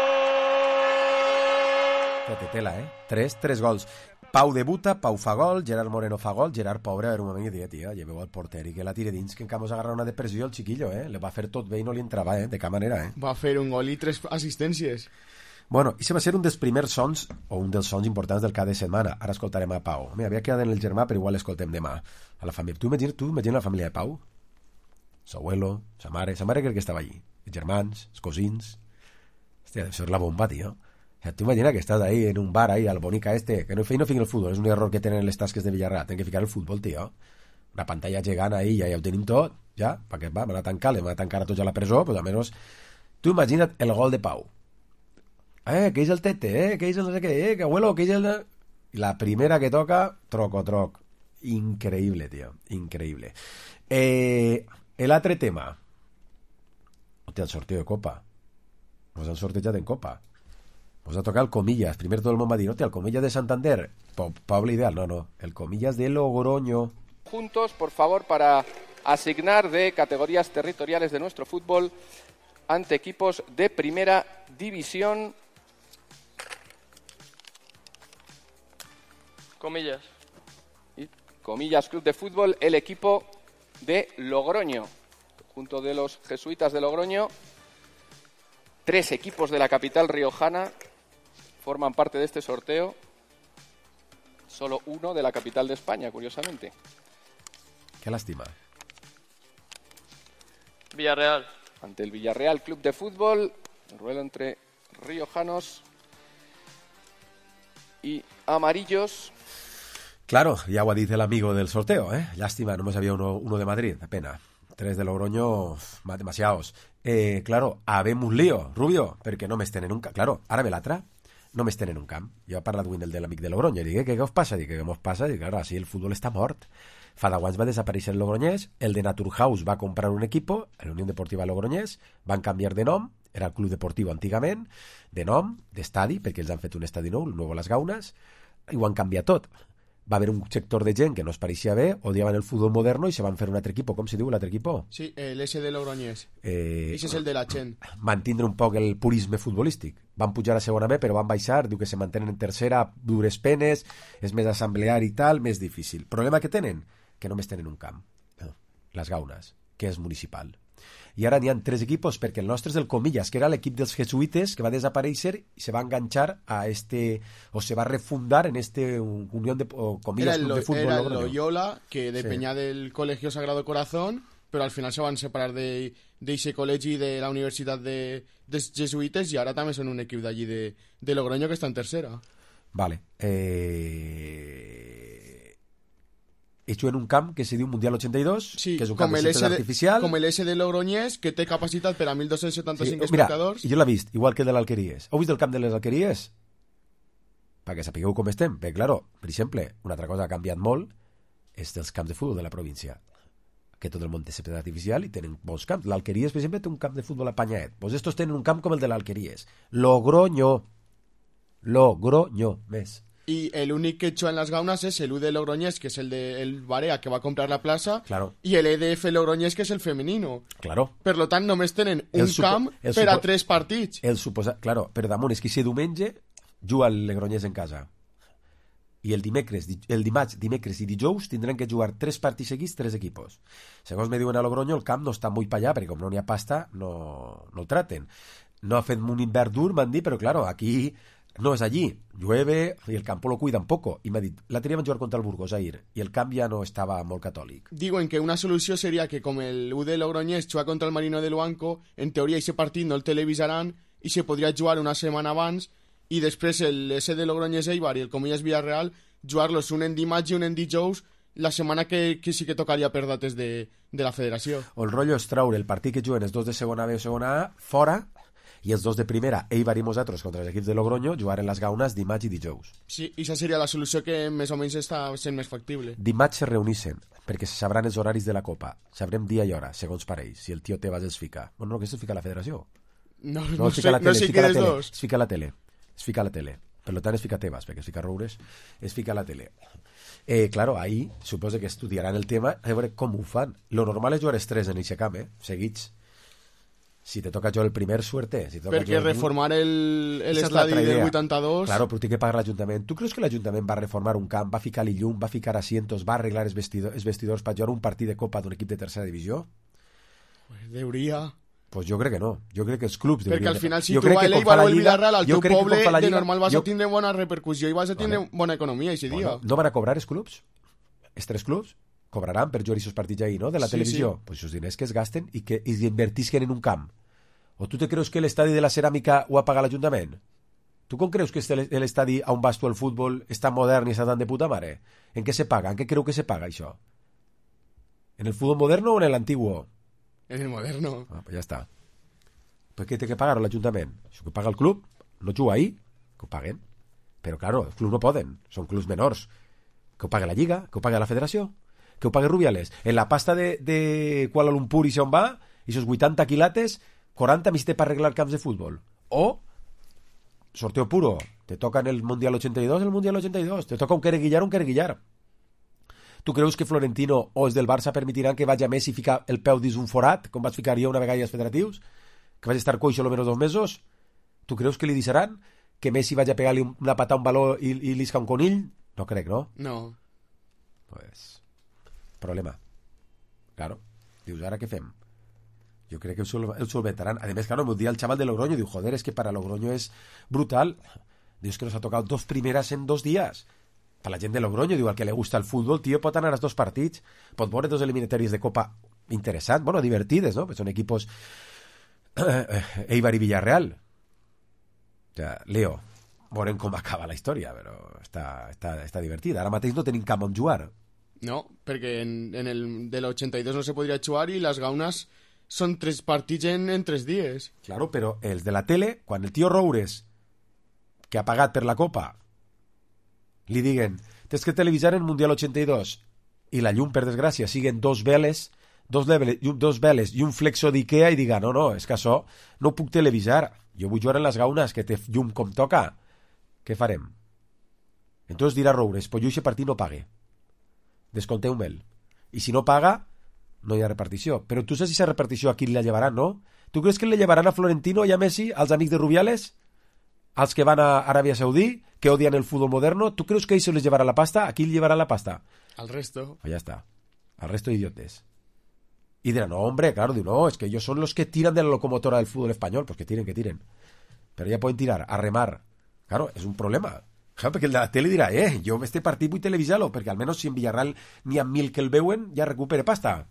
Que tela, 3 gols. Pau debuta, Pau fa gol, Gerard Moreno fa gol, Gerard pobre, a veure un moment i diu, tia, lleveu al porter i que la tire dins, que encara mos agarra una depressió el xiquillo, le va fer tot bé i no li entrava, de cap manera, Va fer un gol i 3 assistències. Bueno, i se va ser un dels primers sons, o un dels sons importants del cada setmana. Ara escoltarem a Pau. Mira, havia quedat en el germà, però igual l'escoltem demà. A la família. Tu imagina la família de Pau? Su abuelo, sa mare crec que estava allí. Els germans, els cosins. Hòstia, això és la bomba, tio. O sea, tu imagina que estàs ahí en un bar, ahí, al bonica que no fiquen el futbol. És un error que tenen les tasques de Villarreal. Tenen que ficar el futbol, tio. Una pantalla gegant ahí, ja ho tenim tot, ja, perquè va, m'han a tancar a tots a la presó, però almenys... Tu imagina't el gol de Pau. Que és el tete, que és el no sé què, que abuelo, que és el... I la primera que toca, troc. Increïble, tio, increïble. L'altre tema. Hòstia, el sorteo de Copa. Nos han sortejat en Copa. Nos ha tocat el Comillas. Primer tot el món va dir, hòstia, el Comillas de Santander. Poble ideal, no. El Comillas de Logroño. Juntos, por favor, para asignar de categorías territoriales de nuestro fútbol ante equipos de primera división. Comillas. Y Comillas Club de Fútbol, el equipo de Logroño. Junto de los jesuitas de Logroño, 3 equipos de la capital riojana forman parte de este sorteo. Solo uno de la capital de España, curiosamente. Qué lástima. Villarreal. Ante el Villarreal Club de Fútbol, el duelo entre riojanos y amarillos. Claro, ya ho ha dit el amigo del sorteo, Lástima, només había uno de Madrid, de pena. 3 de Logroño, demasiados. Claro, habem un lío, Rubio, perquè no m'estén en un camp. Claro, ara ve l'altre, no m'estén en un camp. Jo he parlat de l'amic de Logroño, i dic, què us passa? Dic, què us passa? Dic, claro, així el futbol està mort. Fa 10 anys va desaparèixer el Logroñés, el de Naturhaus va comprar un equipo, la Unión Deportiva Logroñés, van canviar de nom, era el Club Deportiu antigament, de nom, d'estadi, perquè ells han fet un estadi nou, el Nuevo Las Gaunas, i ho han canviat tot. Va haver un sector de gent que no es pareixia bé, odiaven el futbol moderno i se van fer un altre equipo. Com se diu l'altre equipo? Sí, el S de Logroñés. Ese és el de la gent. Van tindre un poc el purisme futbolístic. Van pujar a segona B, però van baixar, diu que se mantenen en tercera, dures penes, és més assemblear i tal, més difícil. Problema que tenen? Que només tenen un camp. Las Gaunas, que és municipal. I ara n'hi ha 3 equipos, perquè el nostre és el Comillas, que era l'equip dels jesuïtes que va desaparèixer i se va enganxar a o se va refundar en Unión de Comillas Club de Fútbol. Era el Loyola, que depenia del Colegio Sagrado Corazón, però al final se van separar de ese col·legi de la Universitat dels Jesuïtes i ara també són un equip d'allí de Logroño que està en tercera. Vale. Hecho en un camp que se diu Mundial 82, sí, que és un camp de césped artificial. Com el S de Logroñés, que té capacitat per a 1.275 sí, espectadors. Mira, jo l'he vist, igual que el de l'Alqueries. Heu vist el camp de les Alqueries? Perquè sapigueu com estem. Perquè, claro, per exemple, una altra cosa que ha canviat molt és dels camps de futbol de la província. Ha que tot el món té césped artificial i tenen bons camps. L'Alqueries, per exemple, té un camp de futbol apanyadet. Pues estos tenen un camp com el de l'Alqueries. Logroño, més. Y el único que echó en las gaunas es el UD Logroñés, que es el de el Barea, que va a comprar la plaza, Claro. y el EDF Logroñés, que es el femenino. Claro. Per lo tant, només tenen un camp el per a supo- 3 partits. El suposat... Claro, però damunt és que si diumenge juga el Logroñés en casa. I el dimarts, dimecres i dijous tindran que jugar 3 partits seguits, 3 equipos. Segons me diuen a Logroño, el camp no està molt pa allà, perquè com no n'hi ha pasta, no el traten. No ha fet un hivern dur, m'han dit, però claro, aquí no és allí. Llueve i el campo lo cuidan poco. I m'ha dit, l'altre dia van jugar contra el Burgos, Ahir, i el camp ja no estava molt catòlic. Diuen que una solució seria que com el UD Logroñés juga contra el Marino de Luanco, en teoria aquest partit no el televisaran i se podria jugar una setmana abans i després el SD Logroñés Eibar i el Comillas Villarreal jugar-los un en dimarts i un en dijous la setmana que sí que tocaria per dates de la federació. O el rotllo és traure el partit que juguen els dos de segona B o segona A fora i els dos de primera, Eibar i nosaltres contra els equips de Logroño, jugar en les gaunes dimarts i dijous. Sí, i aquesta seria la solució que més o menys està sent més factible. Dimarts se reunissen, perquè se sabran els horaris de la Copa. Sabrem dia i hora, segons pareix, si el tio Tebas els fica. Bueno, no, que es fica a la federació. No es sé, fica a la tele, no sé es fica a la quines tele, dos. es fica a la tele. Es fica a la tele. Per tant, es fica Tebas, perquè es fica Roures, es fica a la tele. Claro, ahí suposo que estudiaran el tema a veure com ho fan. Lo normal és jugar els 3 en eixe camp, seguits. Si te toca jugar el primer, suerte. Si te toca Perquè jugar reformar Esa es l'estadi l'altra del idea. 82... Claro, però té que pagar l'Ajuntament. Tu creus que l'Ajuntament va reformar un camp, va ficar-li llum, va ficar asientos, va arreglar els vestidors per jugar un partit de Copa d'un equip de tercera divisió? Pues deuria... Pues jo crec que no. Jo crec que els clubs... Perquè al final, si jo tu crec vas a que com l'Eibar fa o la el Lliga- Villarreal, al jo teu crec que com poble, fa la de Lliga- normal vas jo- a tindre bona repercussió i vas a tindre bona economia aquest dia. No van a cobrar els clubs? Els 3 clubs? Cobraran per jugar aquests partits ahí, no? De la Sí, televisió. sí. Pues els diners que es gasten i que es invertisquen en un camp. O tu te creus que l'estadi de la Ceràmica ho ha pagat l'Ajuntament? Tu com creus que l'estadi on vas tu al futbol està modern i està tan de puta mare? En què se paga? En què creu que se paga això? ¿En el fútbol moderno o en el antiguo? En el moderno. Ah, pues ja està. Pues què té que pagar l'Ajuntament? Això que paga el club, no juga ahí, que ho paguen. Però, claro, els clubs no poden, són clubs menors. Que ho pague la Lliga, que ho pague la Federació, que ho pague Rubiales. En la pasta de Kuala Lumpur i on va, i esos 80 quilates, 40 més té per arreglar camps de futbol. O, sorteo puro, te toca en el Mundial 82, te toca un quereguillar. Tu creus que Florentino o els del Barça permetiran que vagi a Messi ficar el peu dins un forat, com vaig ficar jo una vegada als federatius? Que vaig estar coixo almenys 2 mesos? Tu creus que li deixaran que Messi vagi a pegar-li una patada a un baló i l'isca un conill? No crec, no? No. Pues, problema. Claro. Dius, ara què fem? Jo crec que el solventaran. A més, claro, me dia el chaval de Logroño, diu, joder, es que para Logroño es brutal. Dius que nos ha tocado 2 primeras en 2 días. Para la gent de Logroño, diu, al que le gusta el fútbol, tio, pot anar als 2 partits, pot veure 2 eliminatoris de Copa interessants, bueno, divertides, no? Pues són equipos Eibar i Villarreal. O sea, Leo, veurem com acaba la història, però està divertida. Ara mateix no tenim camp on jugar. No, perquè en el de l'82 no se podria jugar i les gaunes són 3 partits en 3 dies. Claro, però els de la tele, quan el tio Roures, que ha pagat per la Copa, li diguen, tens que televisar el Mundial 82 i la llum, per desgràcia, siguen 2 veles i un flexo d'Ikea i diga, no, és que això no ho puc televisar, jo vull jugar en les gaunes que té llum com toca. Què farem? Entonces dirà Roures, pues jo aquest partit no pague, desconteu-me'l, i si no paga no hi ha repartició. Però tu saps si aquesta repartició a qui la llevaran, no? Tu creus que le llevaran a Florentino i a Messi, als amics de Rubiales, als que van a Aràbia Saudí, que odian el fútbol moderno? Tu creus que ells se les llevarà la pasta? A qui li llevarà la pasta? Al resto. Pues ya está. Al resto de idiotes. Y dirán, no, hombre, claro, digo, no, es que ellos son los que tiran de la locomotora del fútbol español. Pues que tiren. Pero ya pueden tirar, a remar. Claro, es un problema. Claro, perquè el de la tele dirà, jo este partit vull televisar-lo, perquè almenys si en Villarreal n'hi ha 1.000 que el veuen, ja recupere pasta.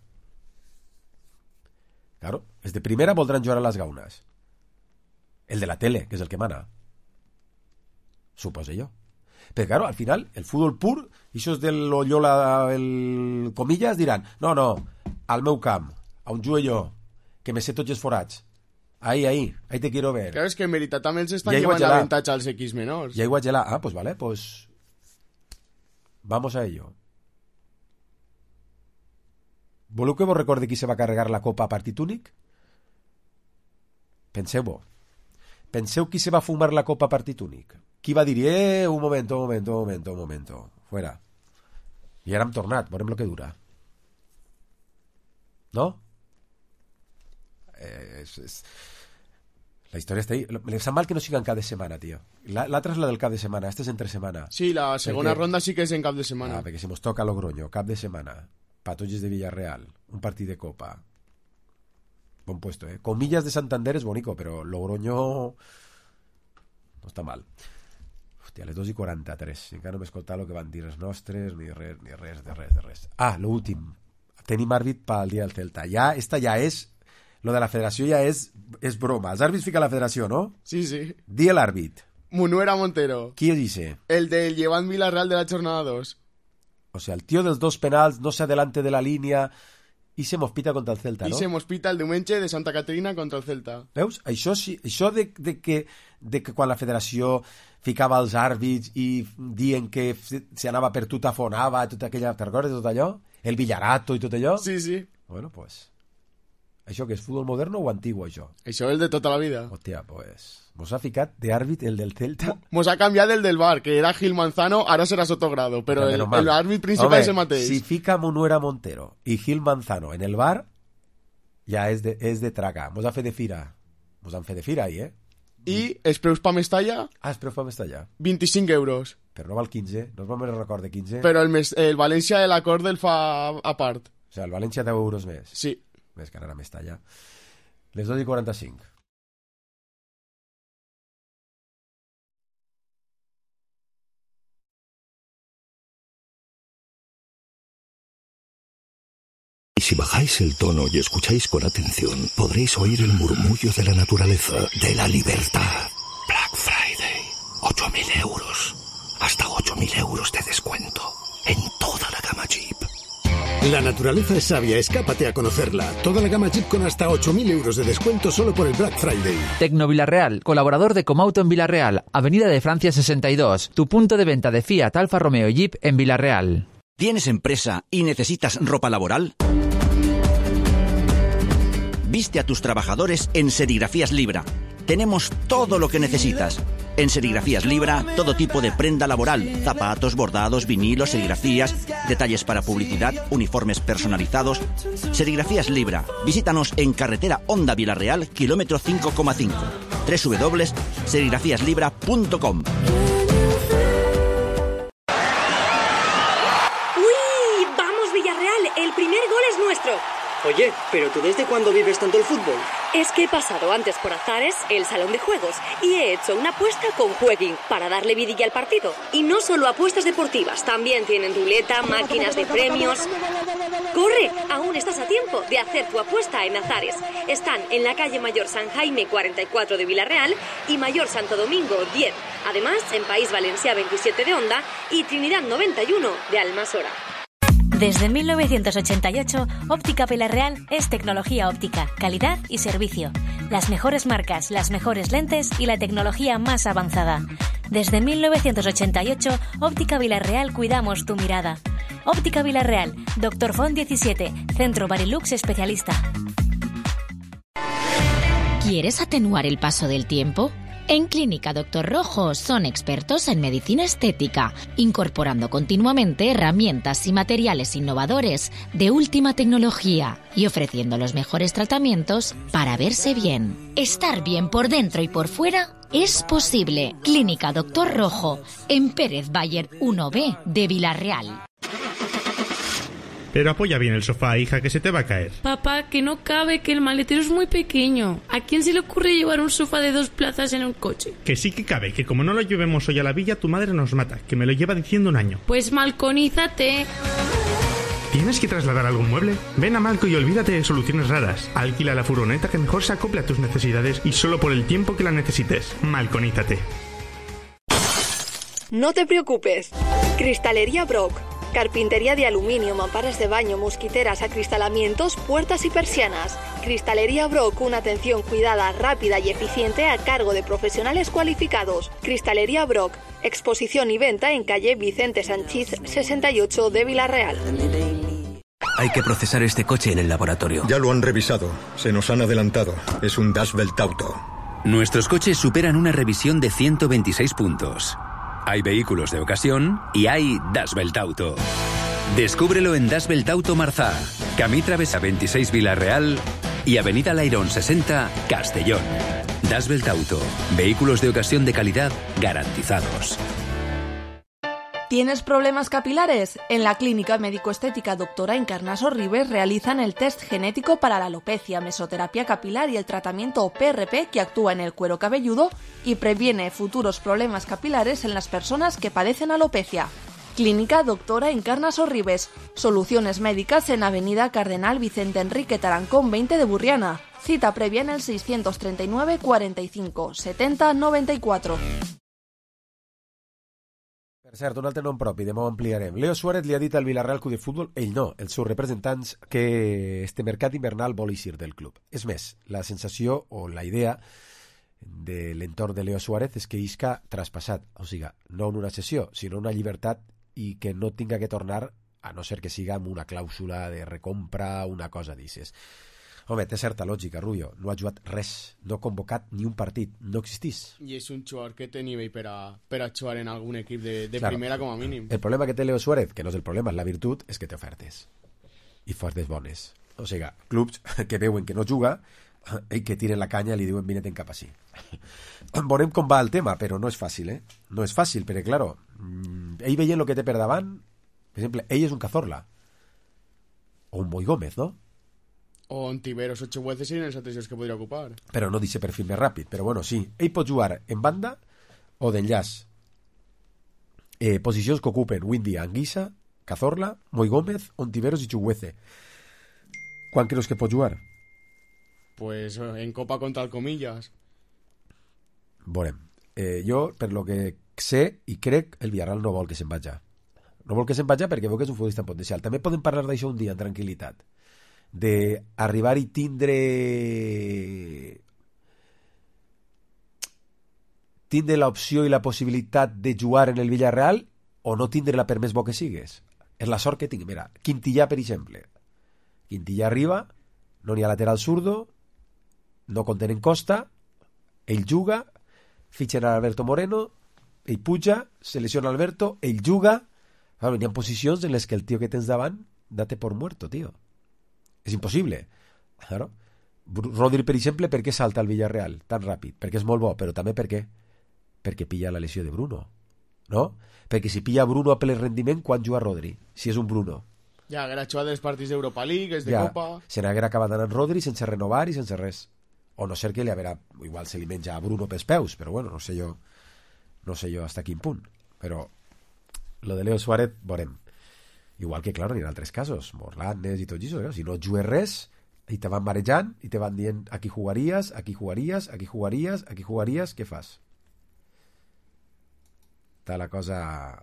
Claro, els de primera voldran jugar a les gaunes. El de la tele, que és el que mana. Supose jo. Però, claro, al final, el futbol pur, ixos del Loyola, el Comillas, diran, no, al meu camp, on jugue jo, que me sé tots els forats. Ahí te quiero ver. Claro, es que en veritat també els estan Y ahí llevant Guayalá. avantatge als equips menors. Y hay Guayalá. Ah, pues vale, pues vamos a ello. Voleu que vos recorde qui se va carregar la copa a partit únic? Penseu-ho. Penseu qui se va fumar la copa a partit únic. Qui va dir, un momento, fuera. I ara hem tornat, veurem el que dura. No? La història està ahí. Me sap mal que no siga en cap de setmana, tio. L'altra és la del cap de setmana, esta és entre setmana. Sí, la segona ronda sí que és en cap de setmana. Perquè si mos toca Logroño, cap de setmana, Patolles de Villarreal, un partit de copa. Bon puesto, Comillas de Santander és bonico, però Logroño no està mal. Hòstia, a les 2:43. Encara no m'he escoltat el que van dir els nostres, ni res. Ah, l'últim. Tenim àrbit pel dia del Celta. Esta ja és... Lo de la federació ja és broma. Els àrbits fica la federació, ¿no? Sí, sí. Di el àrbit. Munuera Montero. Qui és ese? El del Llevant Villarreal de la jornada 2. O sea, el tío dels 2 penals no se adelante de la línia i se mos pita contra el Celta, no? I se mos pita el diumenge de Santa Caterina contra el Celta. Veus? Això de que quan la federació ficava els àrbits i dient que se anava per tu tafonava, tota aquella... Te'n recordes de tot allò? El Villarato i tot allò? Sí, sí. Bueno, pues... Això que és futbol moderno o antigo, això? Això és el de tota la vida. Hòstia, pues... Mos ha ficat d'àrbit el del Celta. Mos ha canviat el del bar, que era Gil Manzano, ara serà Sotogrado, però l'àrbit principal és el mateix. Si fica Munuera Montero i Gil Manzano en el bar, ja és de traga. Mos ha fet de fira. Mos han fet de fira ahí, I els preus pa Mestalla? Ah, els preus pa Mestalla. 25 euros. Però no val 15, no me'n record de 15. Però el València l'acord el fa a part. O sea, el València 10 euros més. Sí. Més que ara Mestalla. Les 2:45. Y si bajáis el tono y escucháis con atención, podréis oír el murmullo de la naturaleza, de la libertad. Black Friday. 8.000 euros. Hasta 8.000 euros de descuento. En toda la gama Jeep. La naturaleza es sabia, escápate a conocerla. Toda la gama Jeep con hasta 8.000 euros de descuento solo por el Black Friday. Tecno Villarreal, colaborador de Comauto en Villarreal, Avenida de Francia 62, tu punto de venta de Fiat, Alfa Romeo y Jeep en Villarreal. ¿Tienes empresa y necesitas ropa laboral? Viste a tus trabajadores en Serigrafías Libra. Tenemos todo lo que necesitas. En Serigrafías Libra, todo tipo de prenda laboral, zapatos, bordados, vinilos, serigrafías, detalles para publicidad, uniformes personalizados. Serigrafías Libra. Visítanos en carretera Honda Villarreal, kilómetro 5,5. www.serigrafíaslibra.com. ¡Uy! ¡Vamos, Villarreal! El primer gol es nuestro. Oye, ¿pero tú desde cuándo vives tanto el fútbol? Es que he pasado antes por Azares, el salón de juegos, y he hecho una apuesta con Jueguin para darle vidilla al partido. Y no solo apuestas deportivas, también tienen ruleta, máquinas de premios. ¡Corre! Aún estás a tiempo de hacer tu apuesta en Azares. Están en la calle Mayor San Jaime 44 de Villarreal y Mayor Santo Domingo 10. Además, en País Valencià 27 de Onda y Trinidad 91 de Almasora. Desde 1988, Óptica Villarreal es tecnología óptica, calidad y servicio. Las mejores marcas, las mejores lentes y la tecnología más avanzada. Desde 1988, Óptica Villarreal cuidamos tu mirada. Óptica Villarreal, Dr. Font 17, Centro Barilux Especialista. ¿Quieres atenuar el paso del tiempo? En Clínica Dr. Rojo son expertos en medicina estética, incorporando continuamente herramientas y materiales innovadores de última tecnología y ofreciendo los mejores tratamientos para verse bien. Estar bien por dentro y por fuera es posible. Clínica Dr. Rojo, en Pérez Bayer 1B de Villarreal. Pero apoya bien el sofá, hija, que se te va a caer. Papá, que no cabe, que el maletero es muy pequeño. ¿A quién se le ocurre llevar un sofá de 2 plazas en un coche? Que sí que cabe, que como no lo llevemos hoy a la villa, tu madre nos mata, que me lo lleva diciendo un año. Pues malconízate. ¿Tienes que trasladar algún mueble? Ven a Malco y olvídate de soluciones raras. Alquila la furgoneta que mejor se acople a tus necesidades y solo por el tiempo que la necesites. Malconízate. No te preocupes. Cristalería Brock. Carpintería de aluminio, mamparas de baño, mosquiteras, acristalamientos, puertas y persianas. Cristalería Brock, una atención cuidada, rápida y eficiente a cargo de profesionales cualificados. Cristalería Brock, exposición y venta en calle Vicente Sanchís 68 de Villarreal. Hay que procesar este coche en el laboratorio. Ya lo han revisado. Se nos han adelantado. Es un Das Welt Auto. Nuestros coches superan una revisión de 126 puntos. Hay vehículos de ocasión y hay Das Welt Auto. Descúbrelo en Das Welt Auto Marzá, Camí Travesa 26 Vila-real y Avenida Lairón 60 Castellón. Das Welt Auto. Vehículos de ocasión de calidad garantizados. ¿Tienes problemas capilares? En la Clínica Médico-Estética Dra. Encarnaso Ribes realizan el test genético para la alopecia, mesoterapia capilar y el tratamiento PRP que actúa en el cuero cabelludo y previene futuros problemas capilares en las personas que padecen alopecia. Clínica Dra. Encarnaso Ribes. Soluciones médicas en Avenida Cardenal Vicente Enrique Tarancón 20 de Burriana. Cita previa en el 639 45 70 94. Per cert, un altre nom propi, demà ho ampliarem. Leo Suárez li ha dit al Villarreal Club de Futbol, ell no, els seus representants, que este mercat invernal vol eixir del club. És més, la sensació o la idea de l'entorn de Leo Suárez és que isca traspassat, o sigui, no en una sessió, sinó una llibertat i que no tinga que tornar, a no ser que siga amb una clàusula de recompra, una cosa d'aixes. Home, té certa lògica, Rubio. No ha jugat res, no ha convocat ni un partit, no existís. I és un jugador que té nivell per a jugar en algun equip de claro, primera com a mínim. El problema que té Leo Suárez, que no és el problema, és la virtut, és que té ofertes. I ofertes bones. O sigui, clubs que veuen que no juga i que tiren la canya i li diuen vine-te'n cap així. Veurem com va el tema, però no és fàcil, eh? No és fàcil, perquè, claro, ell veient el que té per davant, per exemple, ell és un Cazorla. O un Boi Gómez, no? O Ontiveros o Chuguece serien els altres que podria ocupar. Però no dice perfil més ràpid. Però bueno, sí. Ell pot jugar en banda o d'enllaç. Posicions que ocupen Windy, Anguissa, Cazorla, Boi Gómez, Ontiveros i Chuguece. Quan creus que pot jugar? Pues en Copa contra el Comillas. Veurem. Jo, per lo que sé i crec, el Villarreal no vol que se'n vagi. No vol que se'n vagi perquè veu que és un futbolista en potencial. També podem parlar d'això un dia en tranquil·litat. De arribar i tindre l'opció i la possibilitat de jugar en el Villarreal o no tindre-la per més bo que sigues. És la sort que tinc. Mira, Quintillà, per exemple. Quintillà arriba, no n'hi ha lateral zurdo, no contenen Costa, ell juga, fitxen a Alberto Moreno, ell puja, se lesiona Alberto, ell juga. N'hi ha posicions en les que el tio que tens davant date por muerto, tio. És impossible. Claro. Rodri, per exemple, per què salta al Villarreal tan ràpid? Perquè és molt bo, però també per què? Perquè pilla la lesió de Bruno, no? Perquè si pilla Bruno a ple rendiment, quan juga Rodri? Si és un Bruno. Ja, haguera jugat dels partits d'Europa League, de Copa... Se n'haguera acabat anant Rodri sense renovar i sense res. O no ser que li haguera... Igual se li menja a Bruno pels peus, però bueno, no sé jo hasta quin punt. Però lo de Leo Suárez, veurem. Igual que, claro, en altres casos, Morlanes i tot això, si no jugues res i te van marejant i te van dient aquí jugaries, aquí jugaries, aquí jugaries, aquí jugaries, què fas? Està la cosa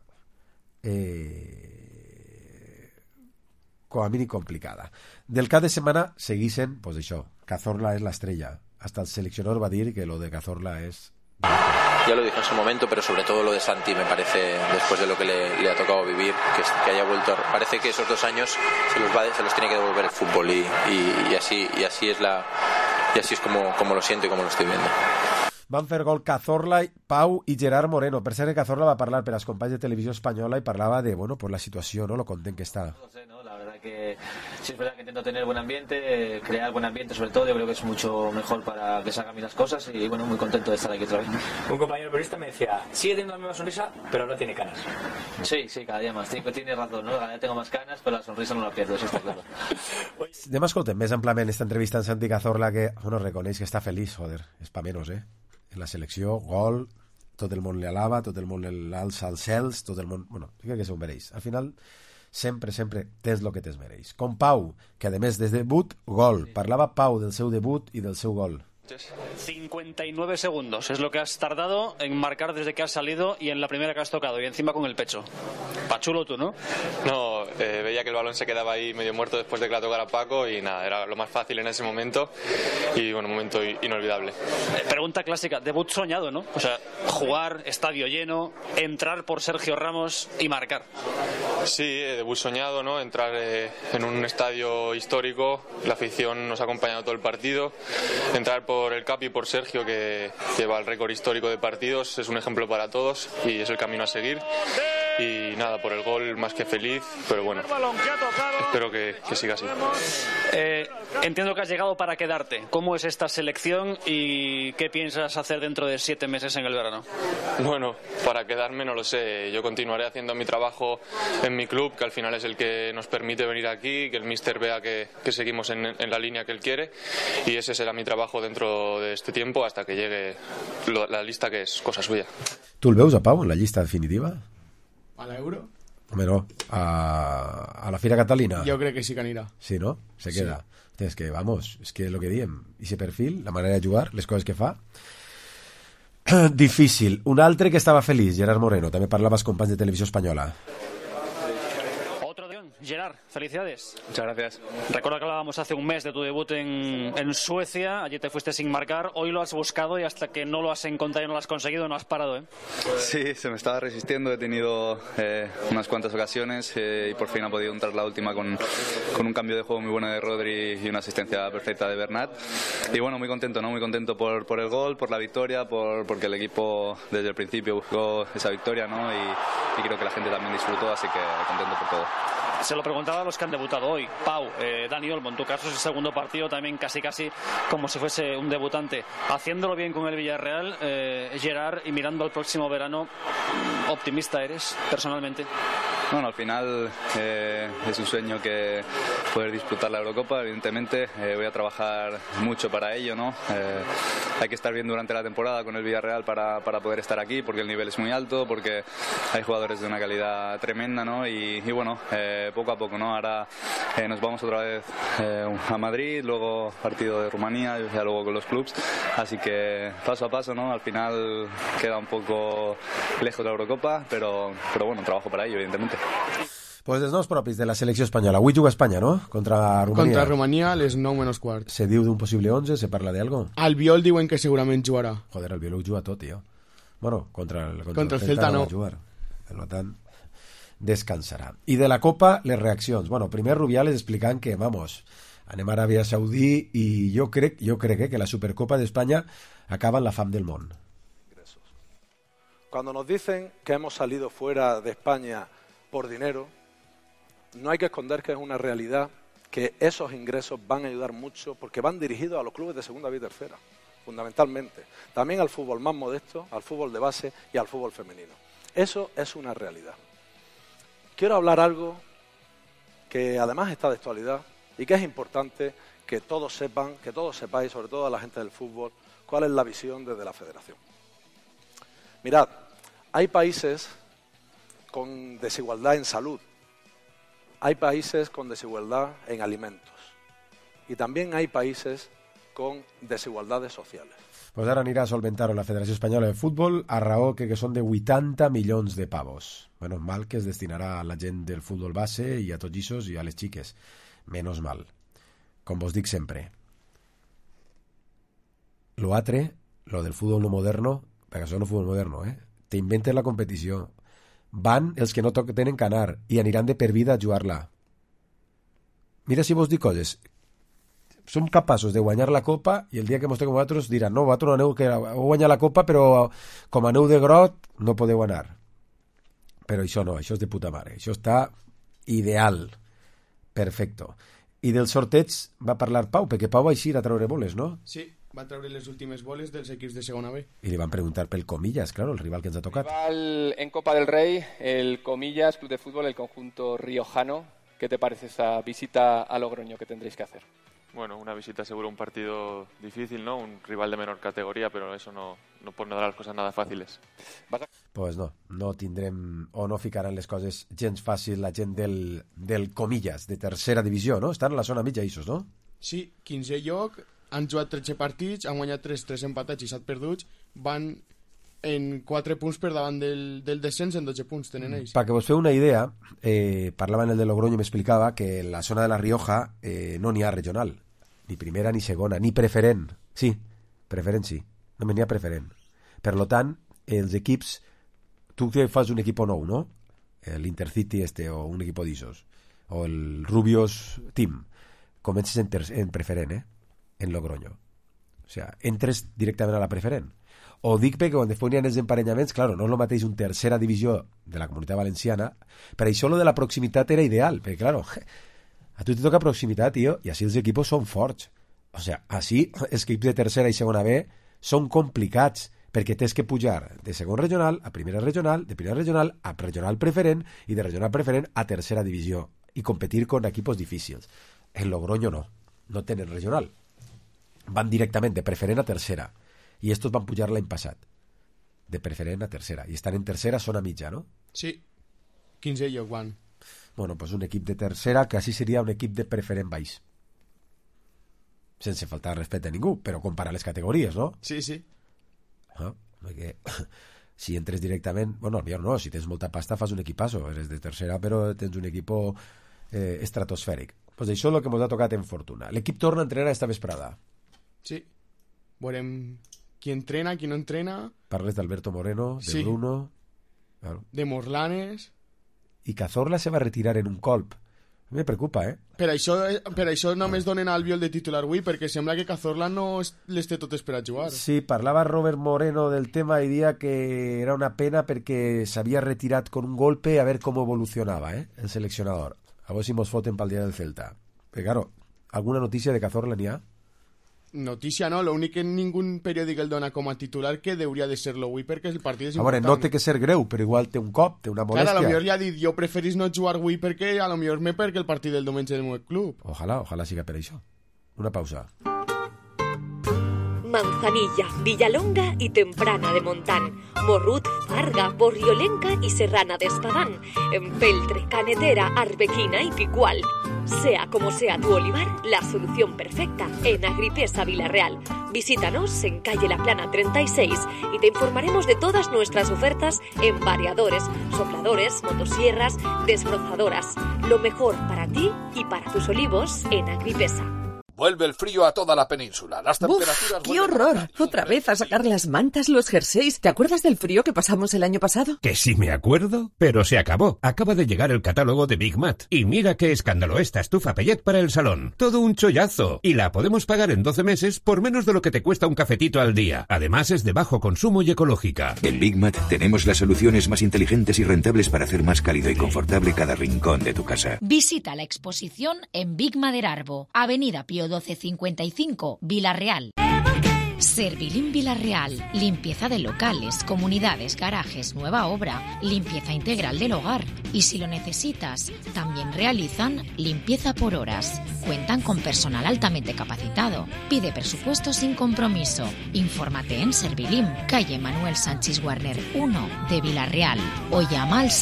com a mínim complicada. Del cap de setmana seguixen, pues això, Cazorla és l'estrella. Hasta el seleccionador va dir que lo de Cazorla és... Ya lo dije en su momento, pero sobre todo lo de Santi me parece, después de lo que le ha tocado vivir, que haya vuelto. Parece que esos 2 años se los tiene que devolver el fútbol y así es como lo siento y como lo estoy viendo. Van fer gol Cazorla, Pau i Gerard Moreno. Per cert, Cazorla va parlar per als companys de televisió espanyola i parlava de, bueno, pues la situació, ¿no? Lo content que està. No sé, ¿no? La verdad que sí es verdad que intento tener buen ambiente, crear buen ambiente sobre todo, yo creo que es mucho mejor para que salgan bien las cosas y bueno, muy contento de estar aquí otra vez. Un compañero periodista me decía, sigue teniendo la misma sonrisa, pero ahora tiene canas. Sí, cada día más, tiene razón, ¿no? Cada día tengo más canas, pero la sonrisa no la pierdo, eso está claro. Demà escoltem més amplament esta entrevista en Santi Cazorla, que, bueno, reconeix que està feliç, joder, és pa menos, en la selecció, gol, tot el món li alaba, tot el món l'alça als cels, tot el món... Bueno, crec que se ho mereix. Al final, sempre tens el que tens mereix. Com Pau, que a més des de debut, gol. Parlava Pau del seu debut i del seu gol. 59 segundos es lo que has tardado en marcar desde que has salido y en la primera que has tocado y encima con el pecho. Pachulo tú, ¿no? No, veía que el balón se quedaba ahí medio muerto después de que la tocara Paco y nada, era lo más fácil en ese momento y bueno, un momento inolvidable. Pregunta clásica, debut soñado, ¿no? O sea, jugar, estadio lleno, entrar por Sergio Ramos y marcar. Sí, debut soñado, ¿no? Entrar en un estadio histórico, la afición nos ha acompañado todo el partido, entrar por el Capi y por Sergio, que lleva el récord histórico de partidos, es un ejemplo para todos y es el camino a seguir. Y nada, por el gol más que feliz, pero bueno, espero que siga así. Entiendo que has llegado para quedarte. ¿Cómo es esta selección y qué piensas hacer dentro de 7 meses en el verano? Bueno, para quedarme no lo sé. Yo continuaré haciendo mi trabajo en mi club, que al final es el que nos permite venir aquí, que el míster vea que seguimos en la línea que él quiere, y ese será mi trabajo dentro de este tiempo hasta que llegue la lista, que es cosa suya. ¿Tú el veus a Pau en la llista definitiva? A l'Euro? Home, no. A la Fira Catalina. Jo crec que sí que anirà. Sí, no? Se queda. Sí. Hòstia, és que, vamos, és que lo que diem, ese perfil, la manera de jugar, les coses que fa... Difícil. Un altre que estava feliç, Gerard Moreno, també parlava als companys de Televisió Espanyola. Gerard, felicidades. Muchas gracias. Recuerdo que hablábamos hace un mes de tu debut en Suecia, allí te fuiste sin marcar, hoy lo has buscado y hasta que no lo has encontrado y no lo has conseguido no has parado, ¿eh? Sí, se me estaba resistiendo, he tenido unas cuantas ocasiones y por fin ha podido entrar la última con un cambio de juego muy bueno de Rodri y una asistencia perfecta de Bernat. Y bueno, muy contento, ¿no? Muy contento por el gol, por la victoria, porque el equipo desde el principio buscó esa victoria, ¿no? Y creo que la gente también disfrutó, así que contento por todo. Se lo preguntaba a los que han debutado hoy. Pau, Dani Olmo, en tu caso es el segundo partido, también casi como si fuese un debutante. Haciéndolo bien con el Villarreal, Gerard, y mirando al próximo verano, ¿optimista eres personalmente? Bueno, al final es un sueño que poder disputar la Eurocopa, evidentemente. Voy a trabajar mucho para ello, ¿no? Hay que estar bien durante la temporada con el Villarreal para poder estar aquí, porque el nivel es muy alto, porque hay jugadores de una calidad tremenda, ¿no? Y bueno, poco a poco, ¿no? Ahora nos vamos otra vez a Madrid, luego partido de Rumanía, ya luego con los clubs, así que paso a paso, ¿no? Al final queda un poco lejos la Eurocopa, pero bueno, trabajo para ello, evidentemente. Pues dels nous propis de la selecció espanyola. Avui juga Espanya, no? Contra Romania. Contra Romania a les 9:15. Se diu d'un possible 11? Se parla d'algo? Albiol diuen que segurament jugarà. Joder, Albiol ho juga tot, tio. Bueno, contra el Celta no. Va jugar. Per tant, descansarà. I de la Copa, les reaccions. Bueno, primer Rubiales explicant que, vamos, anem a Aràbia Saudí i jo crec que la Supercopa de España acaba en la fam del món. Cuando nos dicen que hemos salido fuera de España por dinero, no hay que esconder que es una realidad, que esos ingresos van a ayudar mucho porque van dirigidos a los clubes de segunda y tercera, fundamentalmente. También al fútbol más modesto, al fútbol de base y al fútbol femenino. Eso es una realidad. Quiero hablar algo que además está de actualidad y que es importante que todos sepan, que todos sepáis, sobre todo a la gente del fútbol, cuál es la visión desde la federación. Mirad, hay países con desigualdad en salud, hay países con desigualdad en alimentos y también hay países con desigualdades sociales. Pues ara anirà a solventar-ho la Federació Espanyola de Futbol a raó que són de 80 milions de pavos. Menos mal que es destinarà a la gent del futbol base i a tots ixos i a les xiques. Menos mal. Com vos dic sempre. Lo altre, lo del futbol no moderno, perquè això no futbol moderno, t'inventen la competició. Van els que no tenen que anar i aniran de per vida a jugar-la. Mira si vos dic coses. Som capaços de guanyar la Copa i el dia que mos toquem vosaltres diran no, vosaltres aneu que heu guanyat la Copa però com aneu de grot no podeu anar. Però això no, això és de puta mare. Això està ideal. Perfecto. I del sorteig va parlar Pau, perquè Pau va eixir a treure boles, no? Sí, va treure les últimes boles dels equips de segona B. I li van preguntar pel Comillas, claro, el rival que ens ha tocat. Rival en Copa del Rey, el Comillas, Club de Fútbol, el conjunto riojano. ¿Qué te parece esa visita a Logroño que tendréis que hacer? Bueno, una visita seguro, un partido difícil, ¿no? Un rival de menor categoría, pero eso no darà las cosas nada fáciles. Pues no tindrem o no ficaran les coses gens fàcil la gent del Comillas, de tercera divisió, no? Estan a la zona mitja, ixos, no? Sí, 15è lloc, han jugat 13 partits, han guanyat 3 empatats i 7 perduts, van en 4 punts per davant del descens, en 12 punts tenen ells. Perquè vos feu una idea, parlava en el de Logroño i m'explicava que en la zona de la Rioja no n'hi ha regional, ni primera ni segona, ni preferent. Sí, preferent sí, només n'hi ha preferent. Per lo tant, els equips, tu fas un equip nou, no? el Intercity o un equipo d'Isos, o el Rubios Team, comences en preferent, en Logroño. O sea, entres directament a la preferent. O dic que quan després n'hi ha els emparellaments, claro, no és el mateix un tercera divisió de la Comunitat Valenciana, per això lo de la proximitat era ideal, perquè claro, a tu te toca proximitat, tio, i així els equipos són forts. O sea, així els equips de tercera i segona B són complicats, perquè tens que pujar de segon regional a primera regional, de primera regional a regional preferent i de regional preferent a tercera divisió i competir con equipos difícils. En Logroño no tenen regional. Van directament de preferent a tercera. I estos van pujar l'any passat. De preferent a tercera. I estan en tercera, són a mitja, no? Sí. 15 lloc van. Bueno, pues un equip de tercera que així seria un equip de preferent baix. Sense faltar respecte a ningú, però comparar les categories, no? Sí, sí. Perquè si entres directament, bueno, millor no, si tens molta pasta fas un equipazo, eres de tercera però tens un equipo estratosfèric. Pues això és el que ens ha tocat en fortuna. L'equip torna a entrenar esta vesprada. Sí. Veurem qui entrena, qui no entrena. Parles d'Alberto Moreno, de Bruno, claro, de Morlanes. I Cazorla se va retirar en un colp. Me preocupa, Per això només donen a Albiol de titular avui, perquè sembla que Cazorla no les té totes per a jugar. Sí, parlava Robert Moreno del tema i dia que era una pena perquè s'havia retirat con un golpe a ver com evolucionava, el seleccionador. A veure si mos foten pel dia del Celta. Però, claro, alguna notícia de Cazorla n'hi ha? Notícia no, l'únic que ningú periòdic el dona com a titular que hauria de ser-lo avui perquè el partit és important. A veure, no té que ser greu, però igual té un cop, té una molèstia. Clar, a lo millor li ha dit, jo preferís no jugar avui perquè a lo millor me perquè el partit del diumenge del meu club. Ojalà siga per això. Una pausa. Manzanilla, Villalonga y Temprana de Montán, Morrut, Farga, Borriolenca y Serrana de Espadán, Empeltre, Canetera, Arbequina y Picual. Sea como sea tu olivar, la solución perfecta en Agripesa Villarreal. Visítanos en calle La Plana 36 y te informaremos de todas nuestras ofertas en variadores, sopladores, motosierras, desbrozadoras. Lo mejor para ti y para tus olivos en Agripesa. Vuelve el frío a toda la península. Las temperaturas... ¡Qué horror! Otra vez a sacar las mantas, los jerseys. ¿Te acuerdas del frío que pasamos el año pasado? Que sí me acuerdo, pero se acabó. Acaba de llegar el catálogo de Big Mat. Y mira qué escándalo esta estufa Pellet para el salón. Todo un chollazo. Y la podemos pagar en 12 meses por menos de lo que te cuesta un cafetito al día. Además es de bajo consumo y ecológica. En Big Mat tenemos las soluciones más inteligentes y rentables para hacer más cálido y confortable cada rincón de tu casa. Visita la exposición en Big Maderarbo, Avenida Pío 1255, Villarreal. Servilim Villarreal, limpieza de locales, comunidades, garajes, nueva obra, limpieza integral del hogar. Y si lo necesitas, también realizan limpieza por horas. Cuentan con personal altamente capacitado. Pide presupuesto sin compromiso. Infórmate en Servilim, calle Manuel Sánchez Warner 1 de Villarreal o llama al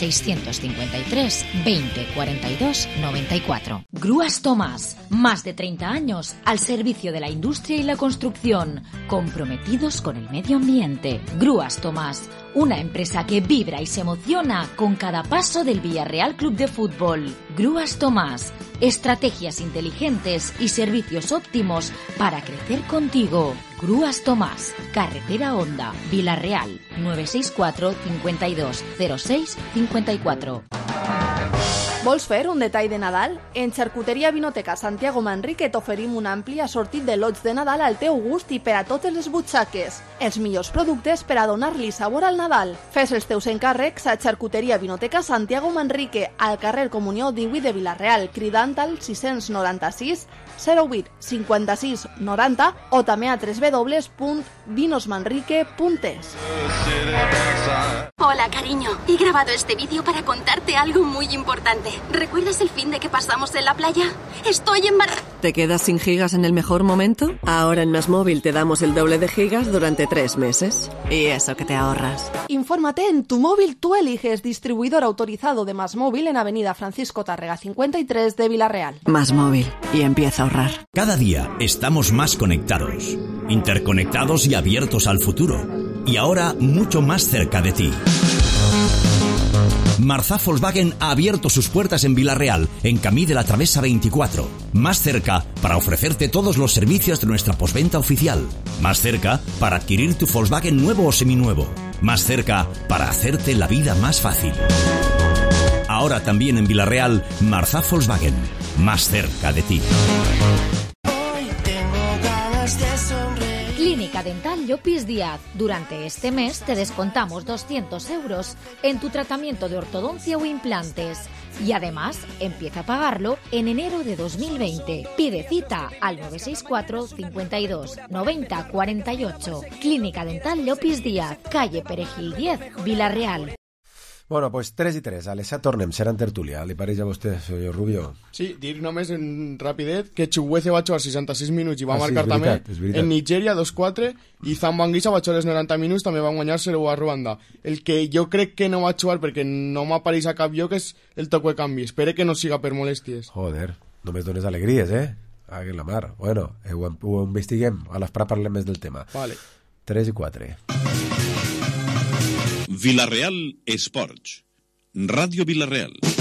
653 20 42 94. Grúas Tomás, más de 30 años al servicio de la industria y la construcción. Comprometidos con el medio ambiente. Grúas Tomás, una empresa que vibra y se emociona con cada paso del Villarreal Club de Fútbol. Grúas Tomás, estrategias inteligentes y servicios óptimos para crecer contigo. Grúas Tomás, carretera Honda, Villarreal, 964 52 06 54. Vols fer un detall de Nadal? En Xarcuteria Vinoteca Santiago Manrique t'oferim un ampli assortit de lots de Nadal al teu gust i per a totes les butxaques. Els millors productes per a donar-li sabor al Nadal. Fes els teus encàrrecs a Xarcuteria Vinoteca Santiago Manrique, al carrer Comunió 18 de Villarreal, cridant al 696 08 56 90 o també a www.vinosmanrique.es. Hola, cariño. He grabado este vídeo para contarte algo muy importante. ¿Recuerdas el fin de que pasamos en la playa? Estoy embarazada. ¿Te quedas sin gigas en el mejor momento? Ahora en MásMóvil te damos el doble de gigas durante 3 meses. Y eso que te ahorras. Infórmate en Tu Móvil Tú Eliges, distribuidor autorizado de MásMóvil en Avenida Francisco Tárrega 53 de Villarreal. MásMóvil. Y empieza a ahorrar. Cada día estamos más conectados, interconectados y abiertos al futuro. Y ahora mucho más cerca de ti. Marzá Volkswagen ha abierto sus puertas en Villarreal, en Camí de la Travesa 24. Más cerca para ofrecerte todos los servicios de nuestra postventa oficial. Más cerca para adquirir tu Volkswagen nuevo o seminuevo. Más cerca para hacerte la vida más fácil. Ahora también en Villarreal, Marzá Volkswagen, más cerca de ti. Clínica Dental Llopis Díaz. Durante este mes te descontamos 200 euros en tu tratamiento de ortodoncia o implantes. Y además, empieza a pagarlo en enero de 2020. Pide cita al 964 52 90 48. Clínica Dental Llopis Díaz, calle Perejil 10, Villarreal. Bueno, pues 3-3, Alessà, tornem, serà en tertúlia. Li pareix a vostè, senyor Rubio? Sí, dir només en rapidet que Chukwueze va jugar 66 minuts i va marcar és veritat, també és veritat. en Nigèria 2-4 i Zambo Anguissa va jugar els 90 minuts, també van guanyar-se-lo a Ruanda. El que jo crec que no va jugar perquè no m'apareix a cap lloc és el toque de canvi. Espere que no siga per molèsties. Joder, només dones alegries, Ah, que la mar. Bueno, ho investiguem, a l'esprà parlem més del tema. Vale. 3-4. Villarreal Esports. Ràdio Villarreal.